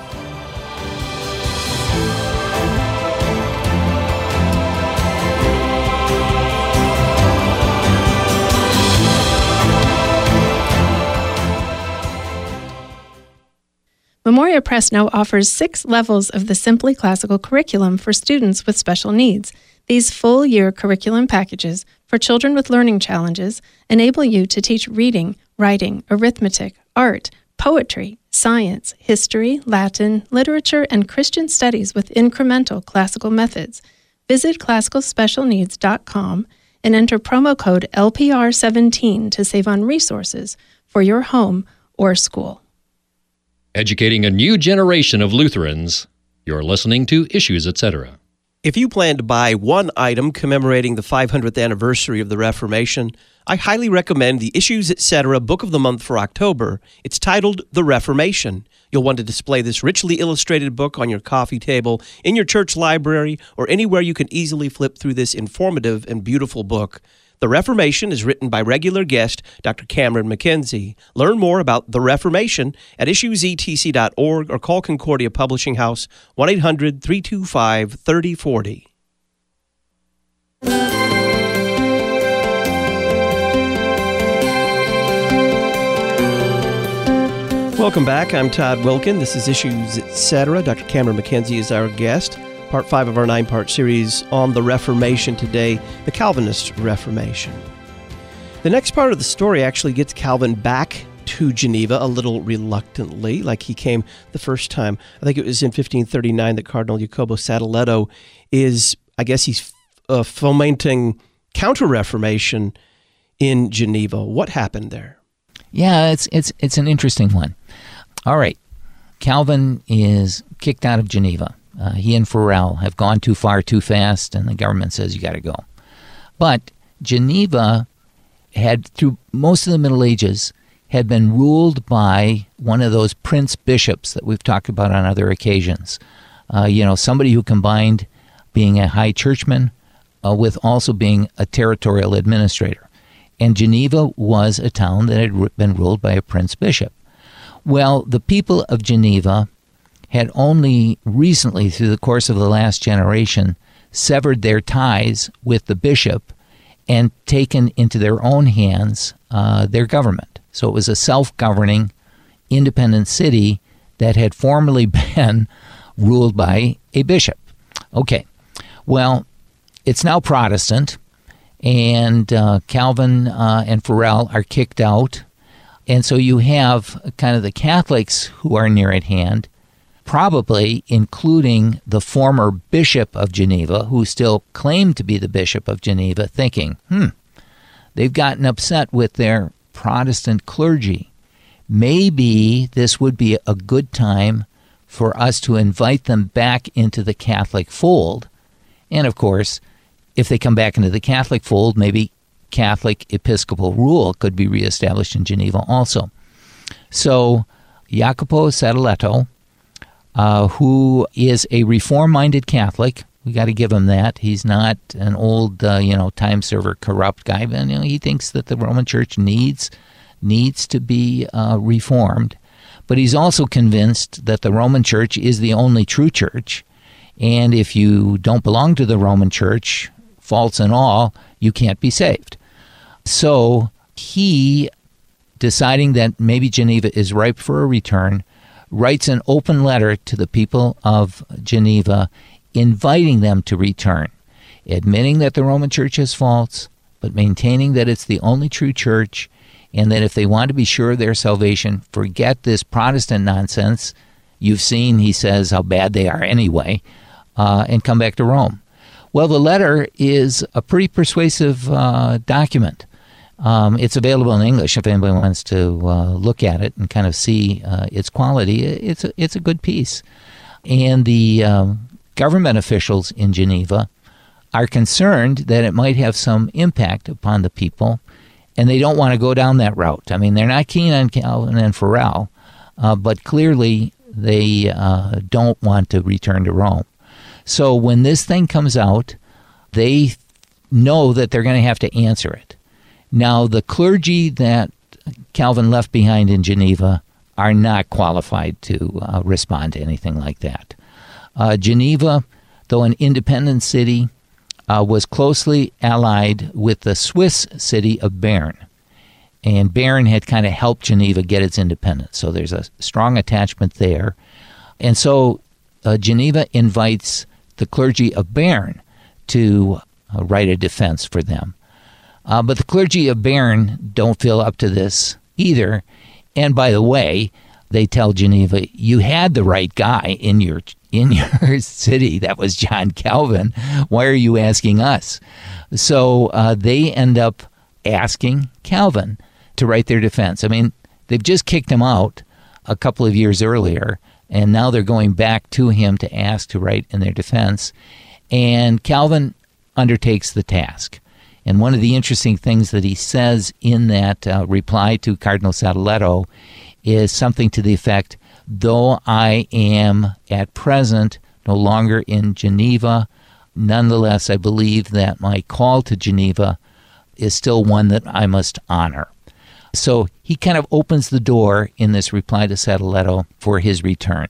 Memoria Press now offers six levels of the Simply Classical curriculum for students with special needs. These full-year curriculum packages for children with learning challenges enable you to teach reading, writing, arithmetic, art, poetry, science, history, Latin, literature, and Christian studies with incremental classical methods. Visit classical special needs dot com and enter promo code L P R seventeen to save on resources for your home or school. Educating a new generation of Lutherans. You're listening to Issues, et cetera. If you plan to buy one item commemorating the five hundredth anniversary of the Reformation, I highly recommend the Issues, et cetera Book of the Month for October. It's titled The Reformation. You'll want to display this richly illustrated book on your coffee table, in your church library, or anywhere you can easily flip through this informative and beautiful book. The Reformation is written by regular guest Doctor Cameron McKenzie. Learn more about The Reformation at issues e t c dot org or call Concordia Publishing House one eight hundred, three two five, three oh four oh. Welcome back. I'm Todd Wilkin. This is Issues, et cetera. Doctor Cameron McKenzie is our guest. Part five of our nine-part series on the Reformation today, the Calvinist Reformation. The next part of the story actually gets Calvin back to Geneva a little reluctantly, like he came the first time. I think it was in fifteen thirty-nine that Cardinal Jacobo Sadoleto is, I guess he's uh, fomenting counter-reformation in Geneva. What happened there? Yeah, it's it's it's an interesting one. All right, Calvin is kicked out of Geneva. Uh, he and Farel have gone too far too fast, and the government says you got to go. But Geneva had, through most of the Middle Ages, had been ruled by one of those prince bishops that we've talked about on other occasions. Uh, you know, somebody who combined being a high churchman uh, with also being a territorial administrator. And Geneva was a town that had been ruled by a prince bishop. Well, the people of Geneva had only recently, through the course of the last generation, severed their ties with the bishop and taken into their own hands uh, their government. So it was a self-governing, independent city that had formerly been ruled by a bishop. Okay, well, it's now Protestant, and uh, Calvin uh, and Farel are kicked out, and so you have kind of the Catholics who are near at hand, probably including the former bishop of Geneva, who still claimed to be the bishop of Geneva, thinking, hmm, they've gotten upset with their Protestant clergy. Maybe this would be a good time for us to invite them back into the Catholic fold. And of course, if they come back into the Catholic fold, maybe Catholic episcopal rule could be reestablished in Geneva also. So Jacopo Sadoleto, uh, who is a reform-minded Catholic, we got to give him that. He's not an old, uh, you know, time server, corrupt guy. But, you know, he thinks that the Roman Church needs needs to be uh, reformed. But he's also convinced that the Roman Church is the only true church. And if you don't belong to the Roman Church, faults and all, you can't be saved. So he, deciding that maybe Geneva is ripe for a return, writes an open letter to the people of Geneva inviting them to return, admitting that the Roman Church has faults, but maintaining that it's the only true church, and that if they want to be sure of their salvation, forget this Protestant nonsense. You've seen, he says, how bad they are anyway, uh, and come back to Rome. Well, the letter is a pretty persuasive uh, document. Um, it's available in English if anybody wants to uh, look at it and kind of see uh, its quality. It's a, it's a good piece. And the um, government officials in Geneva are concerned that it might have some impact upon the people, and they don't want to go down that route. I mean, they're not keen on Calvin and Farel, uh, but clearly they uh, don't want to return to Rome. So when this thing comes out, they know that they're going to have to answer it. Now, the clergy that Calvin left behind in Geneva are not qualified to uh, respond to anything like that. Uh, Geneva, though an independent city, uh, was closely allied with the Swiss city of Bern. And Bern had kind of helped Geneva get its independence. So there's a strong attachment there. And so uh, Geneva invites the clergy of Bern to uh, write a defense for them. Uh, but the clergy of Bern don't feel up to this either. And by the way, they tell Geneva, you had the right guy in your in your city. That was John Calvin. Why are you asking us? So uh, they end up asking Calvin to write their defense. I mean, they've just kicked him out a couple of years earlier, and now they're going back to him to ask to write in their defense. And Calvin undertakes the task. And one of the interesting things that he says in that uh, reply to Cardinal Sadoleto is something to the effect, though I am at present no longer in Geneva, nonetheless I believe that my call to Geneva is still one that I must honor. So he kind of opens the door in this reply to Sadoleto for his return.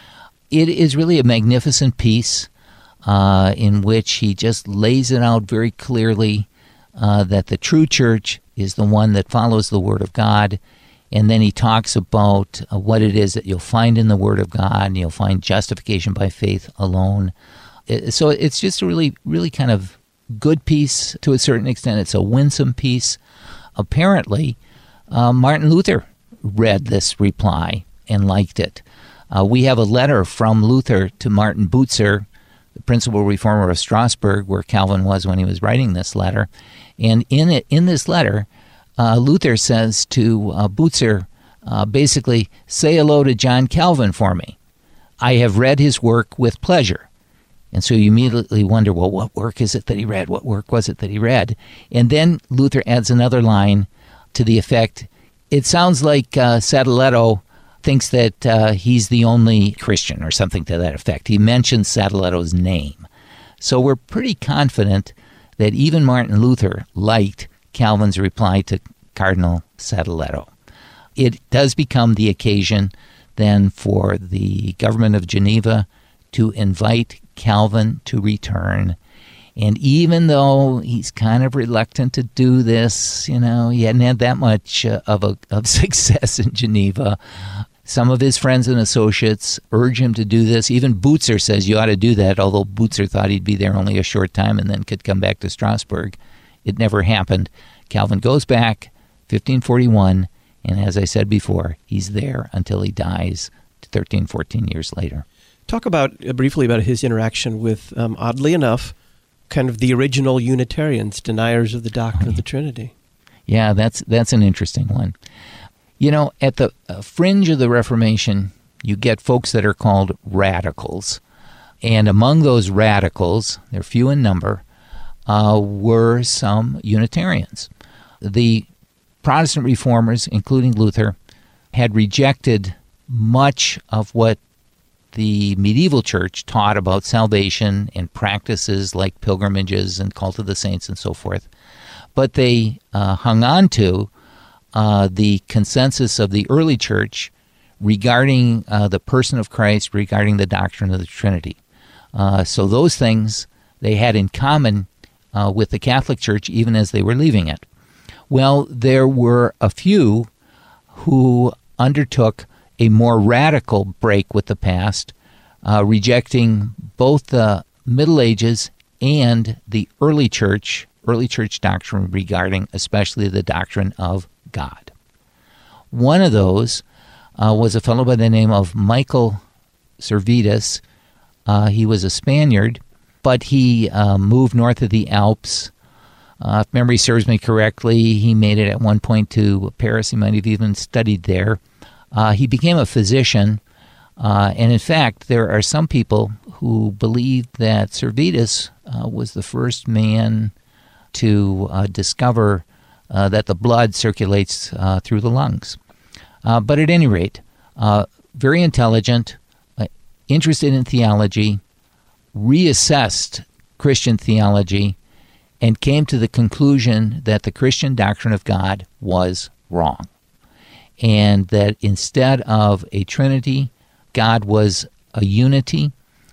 It is really a magnificent piece uh, in which he just lays it out very clearly uh, that the true church is the one that follows the Word of God. And then he talks about uh, what it is that you'll find in the Word of God, and you'll find justification by faith alone. It, so it's just a really, really kind of good piece to a certain extent. It's a winsome piece. Apparently, uh, Martin Luther read this reply and liked it. Uh, we have a letter from Luther to Martin Bucer, the principal reformer of Strasbourg, where Calvin was when he was writing this letter. And in it, in this letter, Uh, Luther says to uh, Bucer, uh, basically, say hello to John Calvin for me. I have read his work with pleasure. And so you immediately wonder, well, what work is it that he read? What work was it that he read? And then Luther adds another line to the effect, it sounds like uh, Sadoleto thinks that uh, he's the only Christian, or something to that effect. He mentions Sadoleto's name. So we're pretty confident that even Martin Luther liked Calvin's reply to Cardinal Sadoleto. It does become the occasion then for the government of Geneva to invite Calvin to return. And even though he's kind of reluctant to do this, you know, he hadn't had that much uh, of a of success in Geneva, some of his friends and associates urge him to do this. Even Bucer says you ought to do that, although Bucer thought he'd be there only a short time and then could come back to Strasbourg. It never happened. Calvin goes back, fifteen forty-one, and as I said before, he's there until he dies thirteen, fourteen years later. Talk about uh, briefly about his interaction with, um, oddly enough, kind of the original Unitarians, deniers of the doctrine of the Trinity. Yeah, that's that's an interesting one. You know, at the uh, fringe of the Reformation, you get folks that are called radicals. And among those radicals, they're few in number, uh, were some Unitarians. The Protestant reformers, including Luther, had rejected much of what the medieval church taught about salvation and practices like pilgrimages and cult of the saints and so forth. But they uh, hung on to uh, the consensus of the early church regarding uh, the person of Christ, regarding the doctrine of the Trinity. Uh, so those things they had in common uh, with the Catholic Church even as they were leaving it. Well, there were a few who undertook a more radical break with the past, uh, rejecting both the Middle Ages and the early church, early church doctrine regarding especially the doctrine of God. One of those uh, was a fellow by the name of Michael Servetus. Uh, he was a Spaniard, but he uh, moved north of the Alps. Uh, if memory serves me correctly, he made it at one point to Paris. He might have even studied there. Uh, he became a physician, uh, and in fact, there are some people who believe that Servetus uh, was the first man to uh, discover uh, that the blood circulates uh, through the lungs. Uh, but at any rate, uh, very intelligent, uh, interested in theology, reassessed Christian theology, and came to the conclusion that the Christian doctrine of God was wrong, and that instead of a Trinity, God was a unity.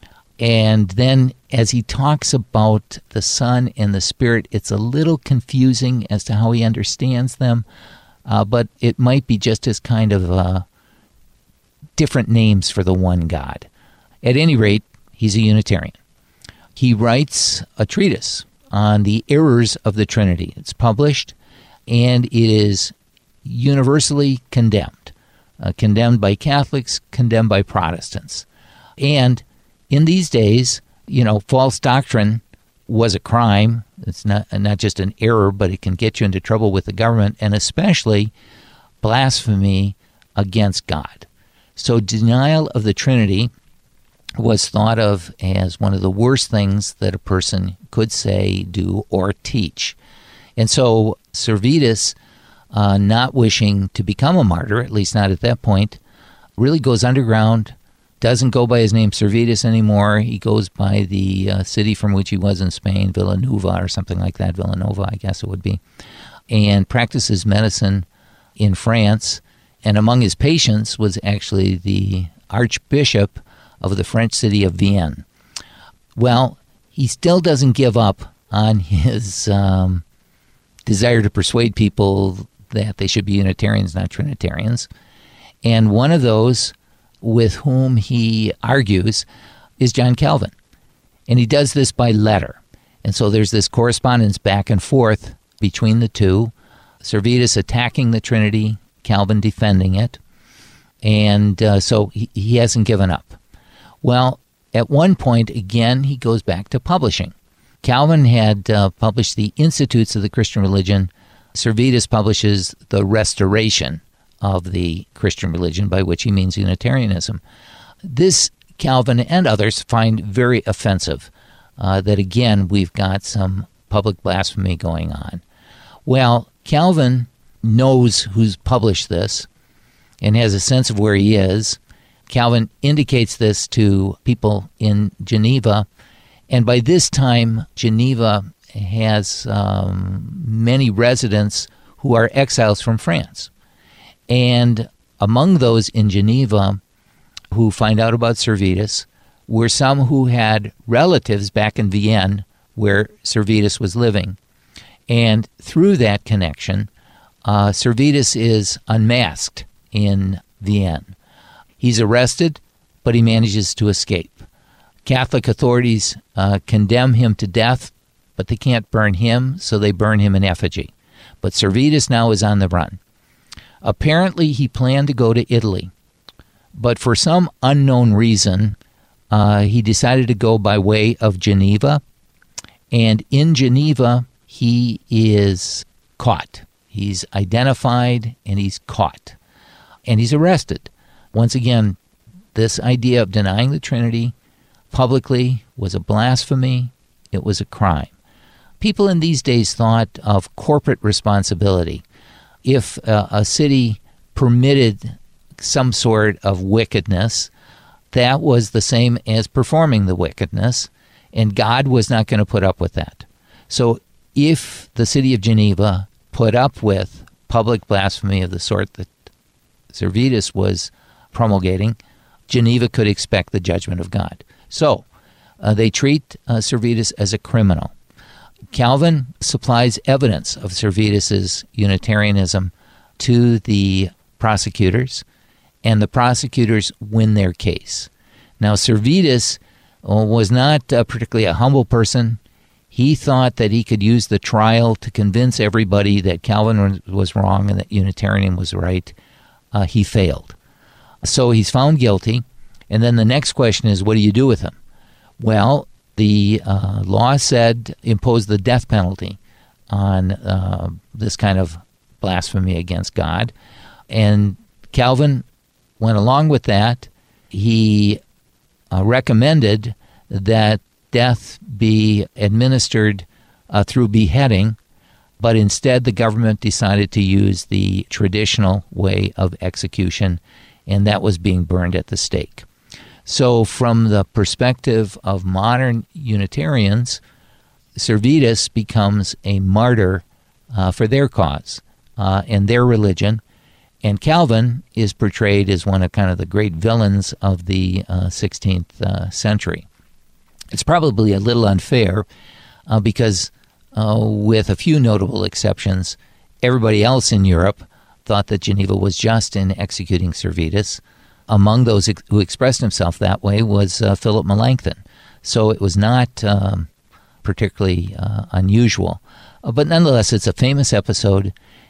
And then as he talks about the Son and the Spirit, it's a little confusing as to how he understands them, uh, but it might be just as kind of uh, different names for the one God. At any rate, he's a Unitarian. He writes a treatise on the errors of the Trinity. It's published, and it is universally condemned, uh, condemned by Catholics, condemned by Protestants. And in these days, you know, false doctrine was a crime. It's not not just an error, but it can get you into trouble with the government, and especially blasphemy against God. So denial of the Trinity was thought of as one of the worst things that a person could say, do, or teach. And so Servetus, uh, not wishing to become a martyr, at least not at that point, really goes underground, doesn't go by his name Servetus anymore. He goes by the uh, city from which he was in Spain, Villanova or something like that, Villanova, I guess it would be, and practices medicine in France. And among his patients was actually the Archbishop of the French city of Vienne. Well, he still doesn't give up on his um, desire to persuade people that they should be Unitarians, not Trinitarians. And one of those with whom he argues is John Calvin. And he does this by letter. And so there's this correspondence back and forth between the two, Servetus attacking the Trinity, Calvin defending it. And uh, so he, he hasn't given up. Well, at one point, again, he goes back to publishing. Calvin had uh, published the Institutes of the Christian Religion. Servetus publishes the Restoration of the Christian Religion, by which he means Unitarianism. This Calvin and others find very offensive, uh, that again, we've got some public blasphemy going on. Well, Calvin knows who's published this and has a sense of where he is. Calvin indicates this to people in Geneva, and by this time, Geneva has um, many residents who are exiles from France. And among those in Geneva who find out about Servetus were some who had relatives back in Vienne where Servetus was living. And through that connection, uh, Servetus is unmasked in Vienne. He's arrested, but he manages to escape. Catholic authorities uh, condemn him to death, but they can't burn him, so they burn him in effigy. But Servetus now is on the run. Apparently, he planned to go to Italy, but for some unknown reason, uh, he decided to go by way of Geneva, and in Geneva, he is caught. He's identified, and he's caught, and he's arrested. Once again, this idea of denying the Trinity publicly was a blasphemy. It was a crime. People in these days thought of corporate responsibility. If uh, a city permitted some sort of wickedness, that was the same as performing the wickedness, and God was not going to put up with that. So if the city of Geneva put up with public blasphemy of the sort that Servetus was promulgating, Geneva could expect the judgment of God. So uh, they treat uh, Servetus as a criminal. Calvin supplies evidence of Servetus's Unitarianism to the prosecutors, and the prosecutors win their case. Now, Servetus was not uh, particularly a humble person. He thought that he could use the trial to convince everybody that Calvin was wrong and that Unitarianism was right. Uh, he failed. So he's found guilty. And then the next question is, what do you do with him? Well, the uh, law said impose the death penalty on uh, this kind of blasphemy against God. And Calvin went along with that. He uh, recommended that death be administered uh, through beheading, but instead the government decided to use the traditional way of execution, and that was being burned at the stake. So from the perspective of modern Unitarians, Servetus becomes a martyr uh, for their cause uh, and their religion, and Calvin is portrayed as one of kind of the great villains of the uh, sixteenth uh, century. It's probably a little unfair uh, because uh, with a few notable exceptions, everybody else in Europe thought that Geneva was just in executing Servetus. Among those ex- who expressed himself that way was uh, Philip Melanchthon. So it was not um, particularly uh, unusual. Uh, but nonetheless, it's a famous episode,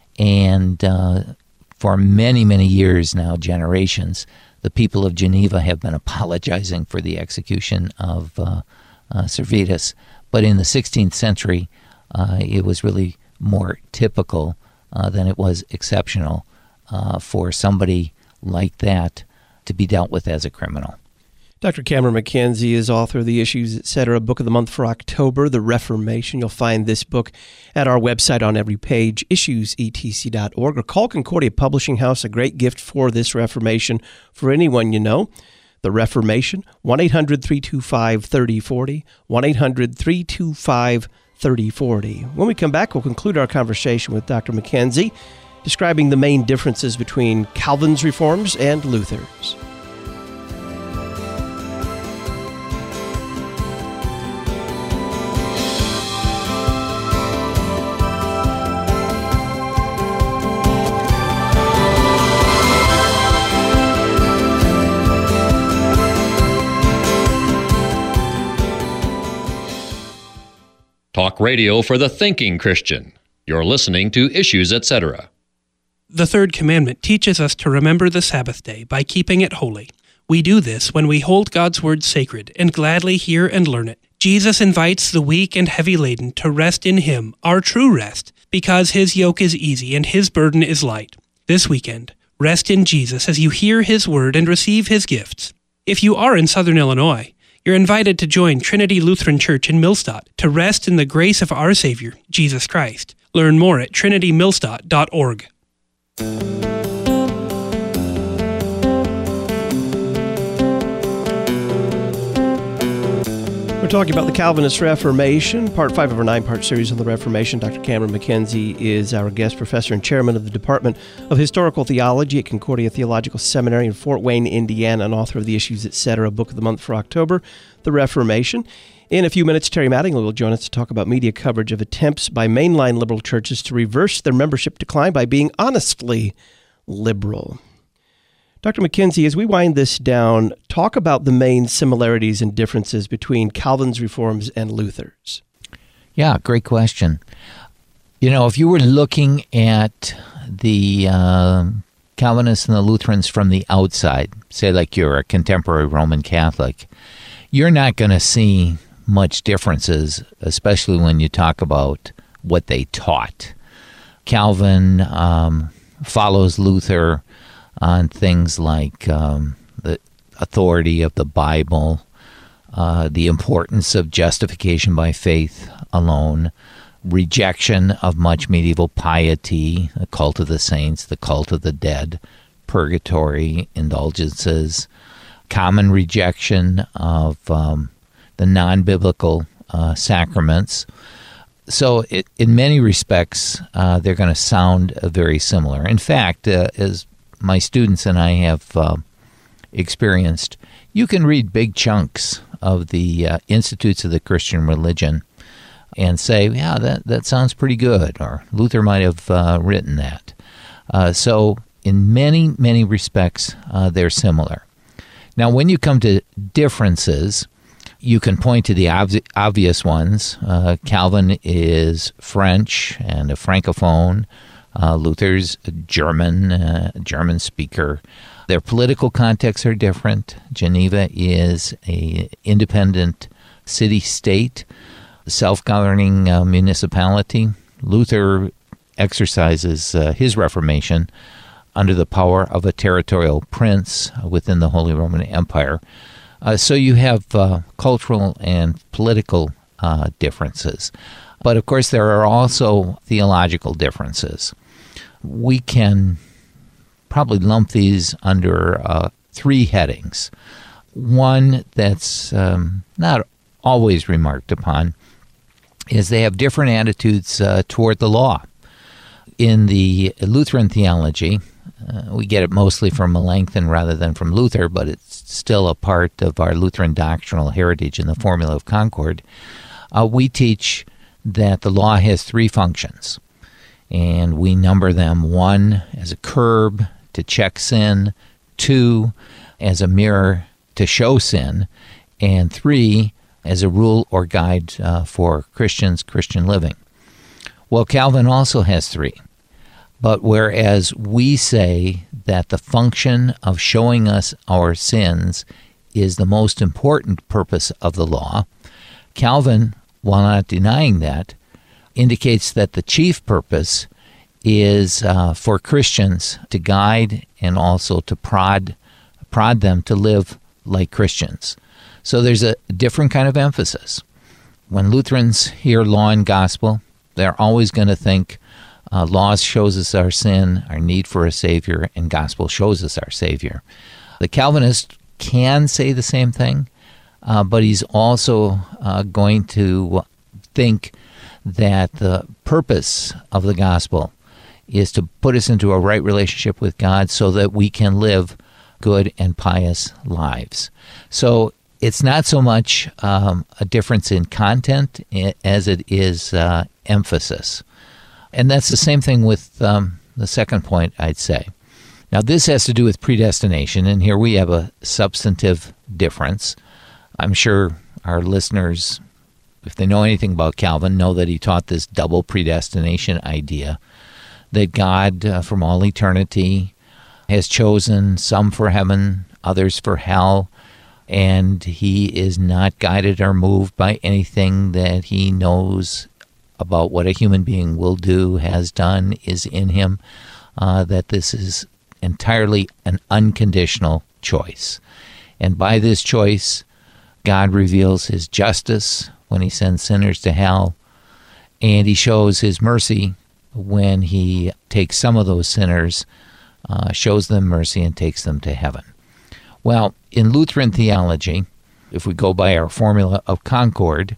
and uh, for many, many years now, generations, the people of Geneva have been apologizing for the execution of uh, uh, Servetus. But in the sixteenth century, uh, it was really more typical uh, than it was exceptional uh, for somebody like that to be dealt with as a criminal. Doctor Cameron McKenzie is author of the Issues, et cetera, Book of the Month for October, The Reformation. You'll find this book at our website on every page, issues e t c dot org, or call Concordia Publishing House, a great gift for this Reformation for anyone you know. The Reformation, one eight hundred three two five three oh four oh, one eight hundred three two five three oh four oh. When we come back, we'll conclude our conversation with Doctor McKenzie, describing the main differences between Calvin's reforms and Luther's. Talk radio for the thinking Christian. You're listening to Issues, et cetera. The third commandment teaches us to remember the Sabbath day by keeping it holy. We do this when we hold God's word sacred and gladly hear and learn it. Jesus invites the weak and heavy laden to rest in Him, our true rest, because His yoke is easy and His burden is light. This weekend, rest in Jesus as you hear His word and receive His gifts. If you are in Southern Illinois, you're invited to join Trinity Lutheran Church in Millstadt to rest in the grace of our Savior, Jesus Christ. Learn more at trinity millstadt dot org. We're talking about the Calvinist Reformation, part five of our nine-part series on the Reformation. Doctor Cameron McKenzie is our guest professor and chairman of the Department of Historical Theology at Concordia Theological Seminary in Fort Wayne, Indiana, and author of the Issues, et cetera, Book of the Month for October, The Reformation. In a few minutes, Terry Mattingly will join us to talk about media coverage of attempts by mainline liberal churches to reverse their membership decline by being honestly liberal. Doctor McKenzie, as we wind this down, talk about the main similarities and differences between Calvin's reforms and Luther's. Yeah, great question. You know, if you were looking at the uh, Calvinists and the Lutherans from the outside, say like you're a contemporary Roman Catholic, you're not going to see much differences, especially when you talk about what they taught. Calvin um, follows Luther on things like um, the authority of the Bible, uh, the importance of justification by faith alone, rejection of much medieval piety, the cult of the saints, the cult of the dead, purgatory, indulgences, common rejection of um, the non-biblical uh, sacraments. So it, in many respects, uh, they're going to sound uh, very similar. In fact, uh, as my students and I have uh, experienced, you can read big chunks of the uh, Institutes of the Christian Religion and say, yeah, that, that sounds pretty good, or Luther might have uh, written that. Uh, so in many, many respects, uh, they're similar. Now, when you come to differences, You can point to the ob- obvious ones. Uh, Calvin is French and a Francophone. Uh, Luther's a German, uh, German speaker. Their political contexts are different. Geneva is a independent city-state, self-governing uh, municipality. Luther exercises uh, his Reformation under the power of a territorial prince within the Holy Roman Empire. Uh, so you have uh, cultural and political uh, differences. But of course there are also theological differences. We can probably lump these under uh, three headings. One that's um, not always remarked upon is they have different attitudes uh, toward the law. In the Lutheran theology, uh, we get it mostly from Melanchthon rather than from Luther, but it's still a part of our Lutheran doctrinal heritage in the Formula of Concord. Uh, we teach that the law has three functions, and we number them: one, as a curb to check sin; two, as a mirror to show sin; and three, as a rule or guide uh, for Christians, Christian living. Well, Calvin also has three. But whereas we say that the function of showing us our sins is the most important purpose of the law, Calvin, while not denying that, indicates that the chief purpose is uh, for Christians to guide and also to prod, prod them to live like Christians. So there's a different kind of emphasis. When Lutherans hear law and gospel, they're always going to think uh, law shows us our sin, our need for a Savior, and gospel shows us our Savior. The Calvinist can say the same thing, uh, but he's also uh, going to think that the purpose of the gospel is to put us into a right relationship with God so that we can live good and pious lives. So it's not so much um, a difference in content as it is uh, emphasis. And that's the same thing with um, the second point, I'd say. Now, this has to do with predestination, and here we have a substantive difference. I'm sure our listeners, if they know anything about Calvin, know that he taught this double predestination idea, that God, uh, from all eternity, has chosen some for heaven, others for hell, and he is not guided or moved by anything that he knows about what a human being will do, has done, is in him, uh, that this is entirely an unconditional choice. And by this choice, God reveals his justice when he sends sinners to hell, and he shows his mercy when he takes some of those sinners, uh, shows them mercy, and takes them to heaven. Well, in Lutheran theology, if we go by our Formula of Concord,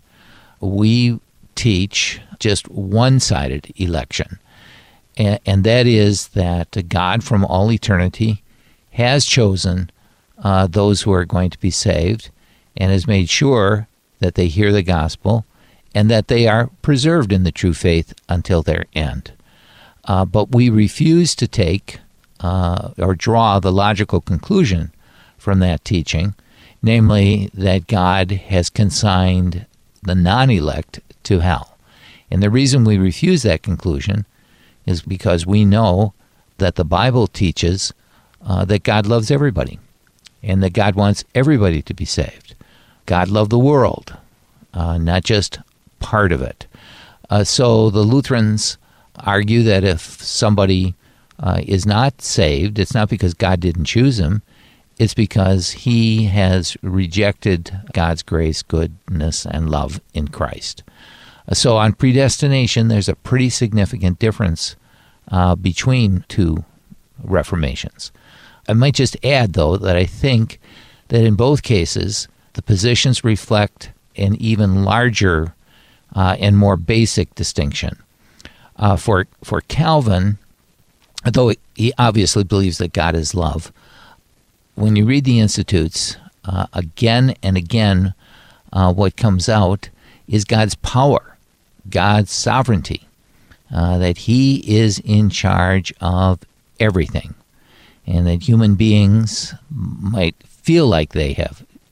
we teach just one-sided election, and, and that is that God from all eternity has chosen uh, those who are going to be saved and has made sure that they hear the gospel and that they are preserved in the true faith until their end. Uh, but we refuse to take uh, or draw the logical conclusion from that teaching, namely that God has consigned the non-elect to hell. And the reason we refuse that conclusion is because we know that the Bible teaches uh, that God loves everybody and that God wants everybody to be saved. God loved the world, uh, not just part of it. Uh, so the Lutherans argue that if somebody uh, is not saved, it's not because God didn't choose him, it's because he has rejected God's grace, goodness, and love in Christ. So on predestination, there's a pretty significant difference uh, between two reformations. I might just add, though, that I think that in both cases, the positions reflect an even larger uh, and more basic distinction. Uh, for, for Calvin, though he obviously believes that God is love, when you read the Institutes, uh, again and again, uh, what comes out is God's power, God's sovereignty, uh, that he is in charge of everything, and that human beings might feel like they have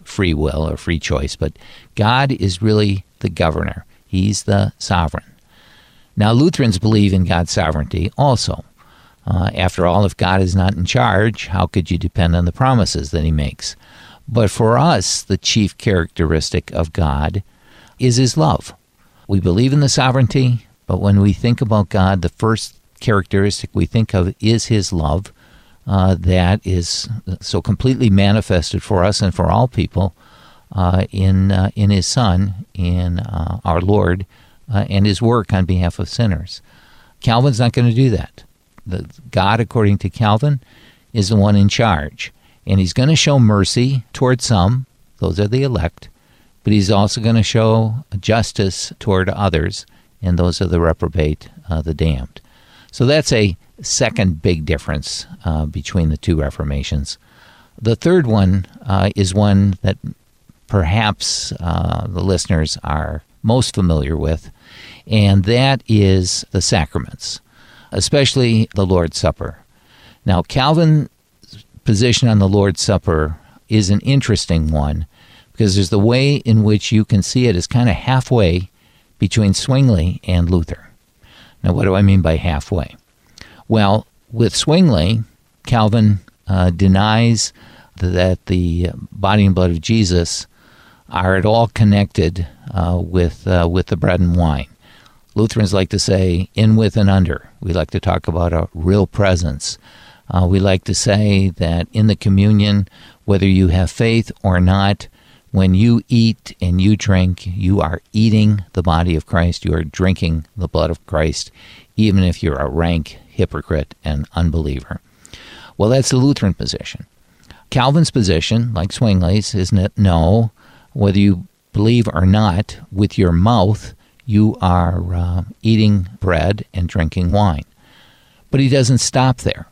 free will or free choice, but God is really the governor. He's the sovereign. Now, Lutherans believe in God's sovereignty also. Uh, after all, if God is not in charge, how could you depend on the promises that he makes? But for us, the chief characteristic of God is his love. We believe in the sovereignty, but when we think about God, the first characteristic we think of is his love. Uh, that is so completely manifested for us and for all people uh, in uh, in his Son, in uh, our Lord, uh, and his work on behalf of sinners. Calvin's not going to do that. The, God, according to Calvin, is the one in charge. And he's going to show mercy toward some, those are the elect, but he's also going to show justice toward others, and those are the reprobate, uh, the damned. So that's a second big difference uh, between the two Reformations. The third one uh, is one that perhaps uh, the listeners are most familiar with, and that is the sacraments, especially the Lord's Supper. Now, Calvin's position on the Lord's Supper is an interesting one, because there's the way in which you can see it is kind of halfway between Zwingli and Luther. Now, what do I mean by halfway? Well, with Zwingli, Calvin uh, denies that the body and blood of Jesus are at all connected uh, with uh, with the bread and wine. Lutherans like to say in, with, and under. We like to talk about a real presence. Uh, we like to say that in the communion, whether you have faith or not, when you eat and you drink, you are eating the body of Christ, you are drinking the blood of Christ, even if you're a rank hypocrite and unbeliever. Well, that's the Lutheran position. Calvin's position, like Zwingli's, is that no, whether you believe or not, with your mouth, you are uh, eating bread and drinking wine. But he doesn't stop there.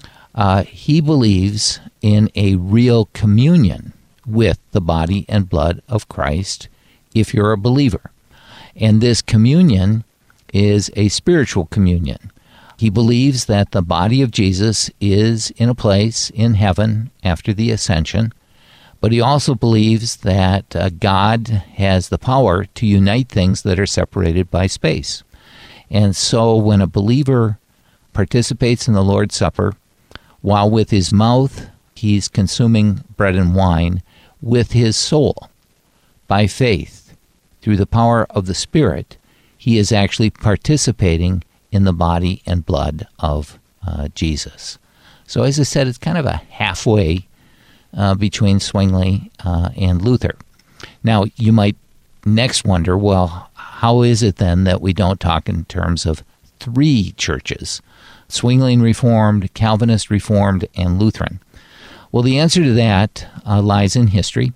Uh, he believes in a real communion with the body and blood of Christ if you're a believer. And this communion is a spiritual communion. He believes that the body of Jesus is in a place in heaven after the ascension, but he also believes that uh, God has the power to unite things that are separated by space. And so when a believer participates in the Lord's Supper, while with his mouth he's consuming bread and wine, with his soul, by faith, through the power of the Spirit, he is actually participating in the body and blood of uh, Jesus. So as I said, it's kind of a halfway uh, between Zwingli uh, and Luther. Now, you might next wonder, well, how is it then that we don't talk in terms of three churches, Zwinglian Reformed, Calvinist Reformed, and Lutheran? Well, the answer to that uh, lies in history.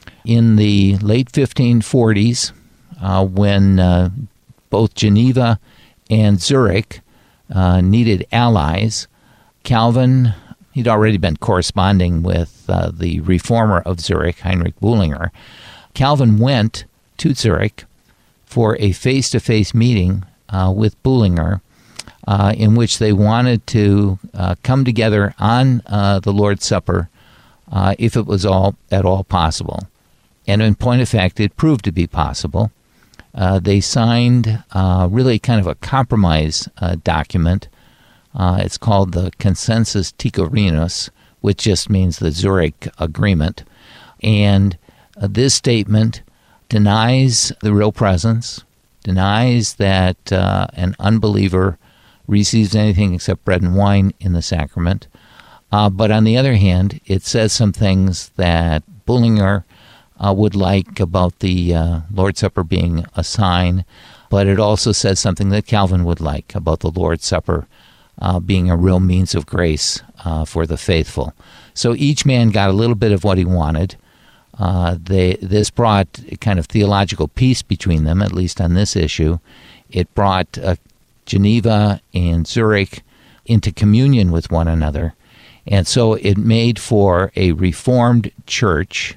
In the late fifteen forties, uh, when uh, both Geneva and Zurich uh, needed allies, Calvin, he'd already been corresponding with uh, the reformer of Zurich, Heinrich Bullinger. Calvin went to Zurich for a face-to-face meeting uh, with Bullinger, uh, in which they wanted to uh, come together on uh, the Lord's Supper uh, if it was all at all possible. And in point of fact, it proved to be possible. Uh, they signed uh, really kind of a compromise uh, document. Uh, it's called the Consensus Tigurinus, which just means the Zurich Agreement. And uh, this statement denies the real presence, denies that uh, an unbeliever receives anything except bread and wine in the sacrament. Uh, but on the other hand, it says some things that Bullinger uh, would like about the uh, Lord's Supper being a sign, but it also says something that Calvin would like about the Lord's Supper uh, being a real means of grace uh, for the faithful. So each man got a little bit of what he wanted. Uh, they, this brought a kind of theological peace between them, at least on this issue. It brought uh, Geneva and Zurich into communion with one another. And so it made for a Reformed church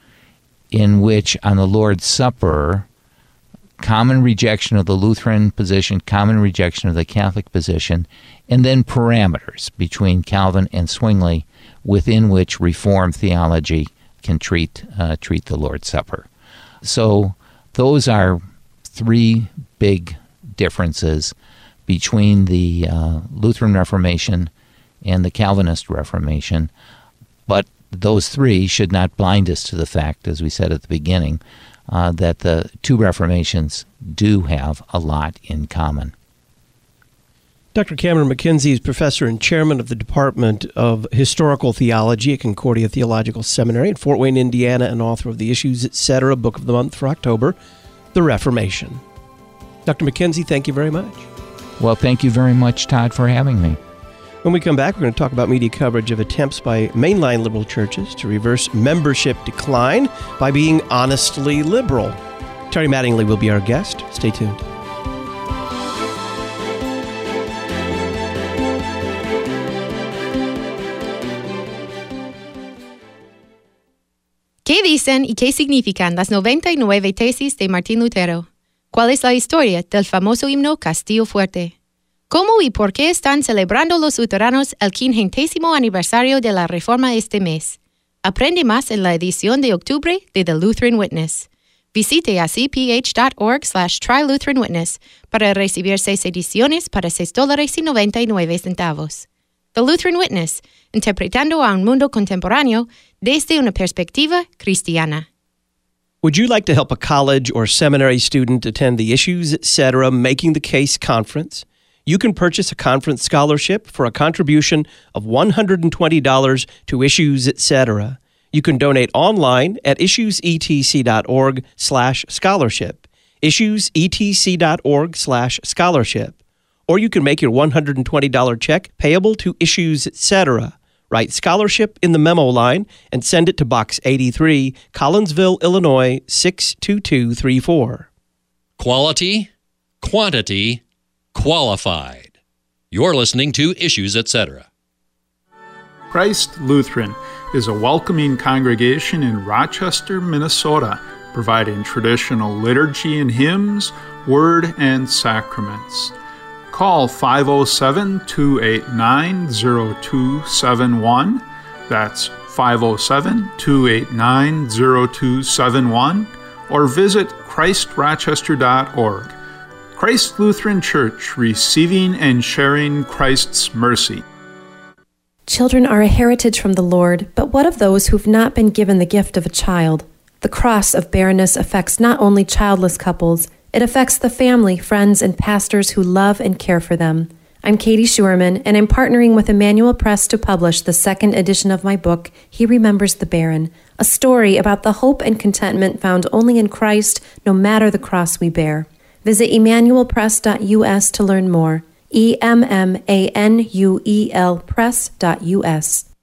in which on the Lord's Supper, common rejection of the Lutheran position, common rejection of the Catholic position, and then parameters between Calvin and Zwingli within which Reformed theology can treat uh, treat the Lord's Supper. So those are three big differences between the uh, Lutheran Reformation and the Calvinist Reformation. But those three should not blind us to the fact, as we said at the beginning, uh, that the two Reformations do have a lot in common. Doctor Cameron McKenzie is professor and chairman of the Department of Historical Theology at Concordia Theological Seminary in Fort Wayne, Indiana, and author of the Issues, et cetera. Book of the Month for October, The Reformation. Doctor McKenzie, thank you very much. Well, thank you very much, Todd, for having me. When we come back, we're going to talk about media coverage of attempts by mainline liberal churches to reverse membership decline by being honestly liberal. Terry Mattingly will be our guest. Stay tuned. ¿Qué dicen y qué significan las noventa y nueve tesis de Martín Lutero? ¿Cuál es la historia del famoso himno Castillo Fuerte? ¿Cómo y por qué están celebrando los luteranos el quincuagésimo aniversario de la Reforma este mes? Aprende más en la edición de octubre de The Lutheran Witness. Visite a cph.org slash trylutheranwitness para recibir seis ediciones para seis dólares y noventa y nueve centavos. The Lutheran Witness, interpretando a un mundo contemporáneo desde una perspectiva cristiana. Would you like to help a college or seminary student attend the Issues, et cetera. Making the Case conference? You can purchase a conference scholarship for a contribution of one hundred twenty dollars to Issues, et cetera. You can donate online at issuesetc.org slash scholarship, issuesetc.org slash scholarship. Or you can make your one hundred twenty dollars check payable to Issues, et cetera. Write scholarship in the memo line and send it to Box eighty-three, Collinsville, Illinois, six two two three four. Quality, quantity, qualified. You're listening to Issues, et cetera. Christ Lutheran is a welcoming congregation in Rochester, Minnesota, providing traditional liturgy and hymns, word, and sacraments. Call five oh seven, two eight nine, oh two seven one. That's five oh seven, two eight nine, oh two seven one. Or visit christ rochester dot org. Christ Lutheran Church, receiving and sharing Christ's mercy. Children are a heritage from the Lord, but what of those who've not been given the gift of a child? The cross of barrenness affects not only childless couples, it affects the family, friends, and pastors who love and care for them. I'm Katie Schuerman, and I'm partnering with Emmanuel Press to publish the second edition of my book, He Remembers the Barren, a story about the hope and contentment found only in Christ, no matter the cross we bear. Visit emmanuel press dot u s to learn more. E M M A N U E L press dot U S.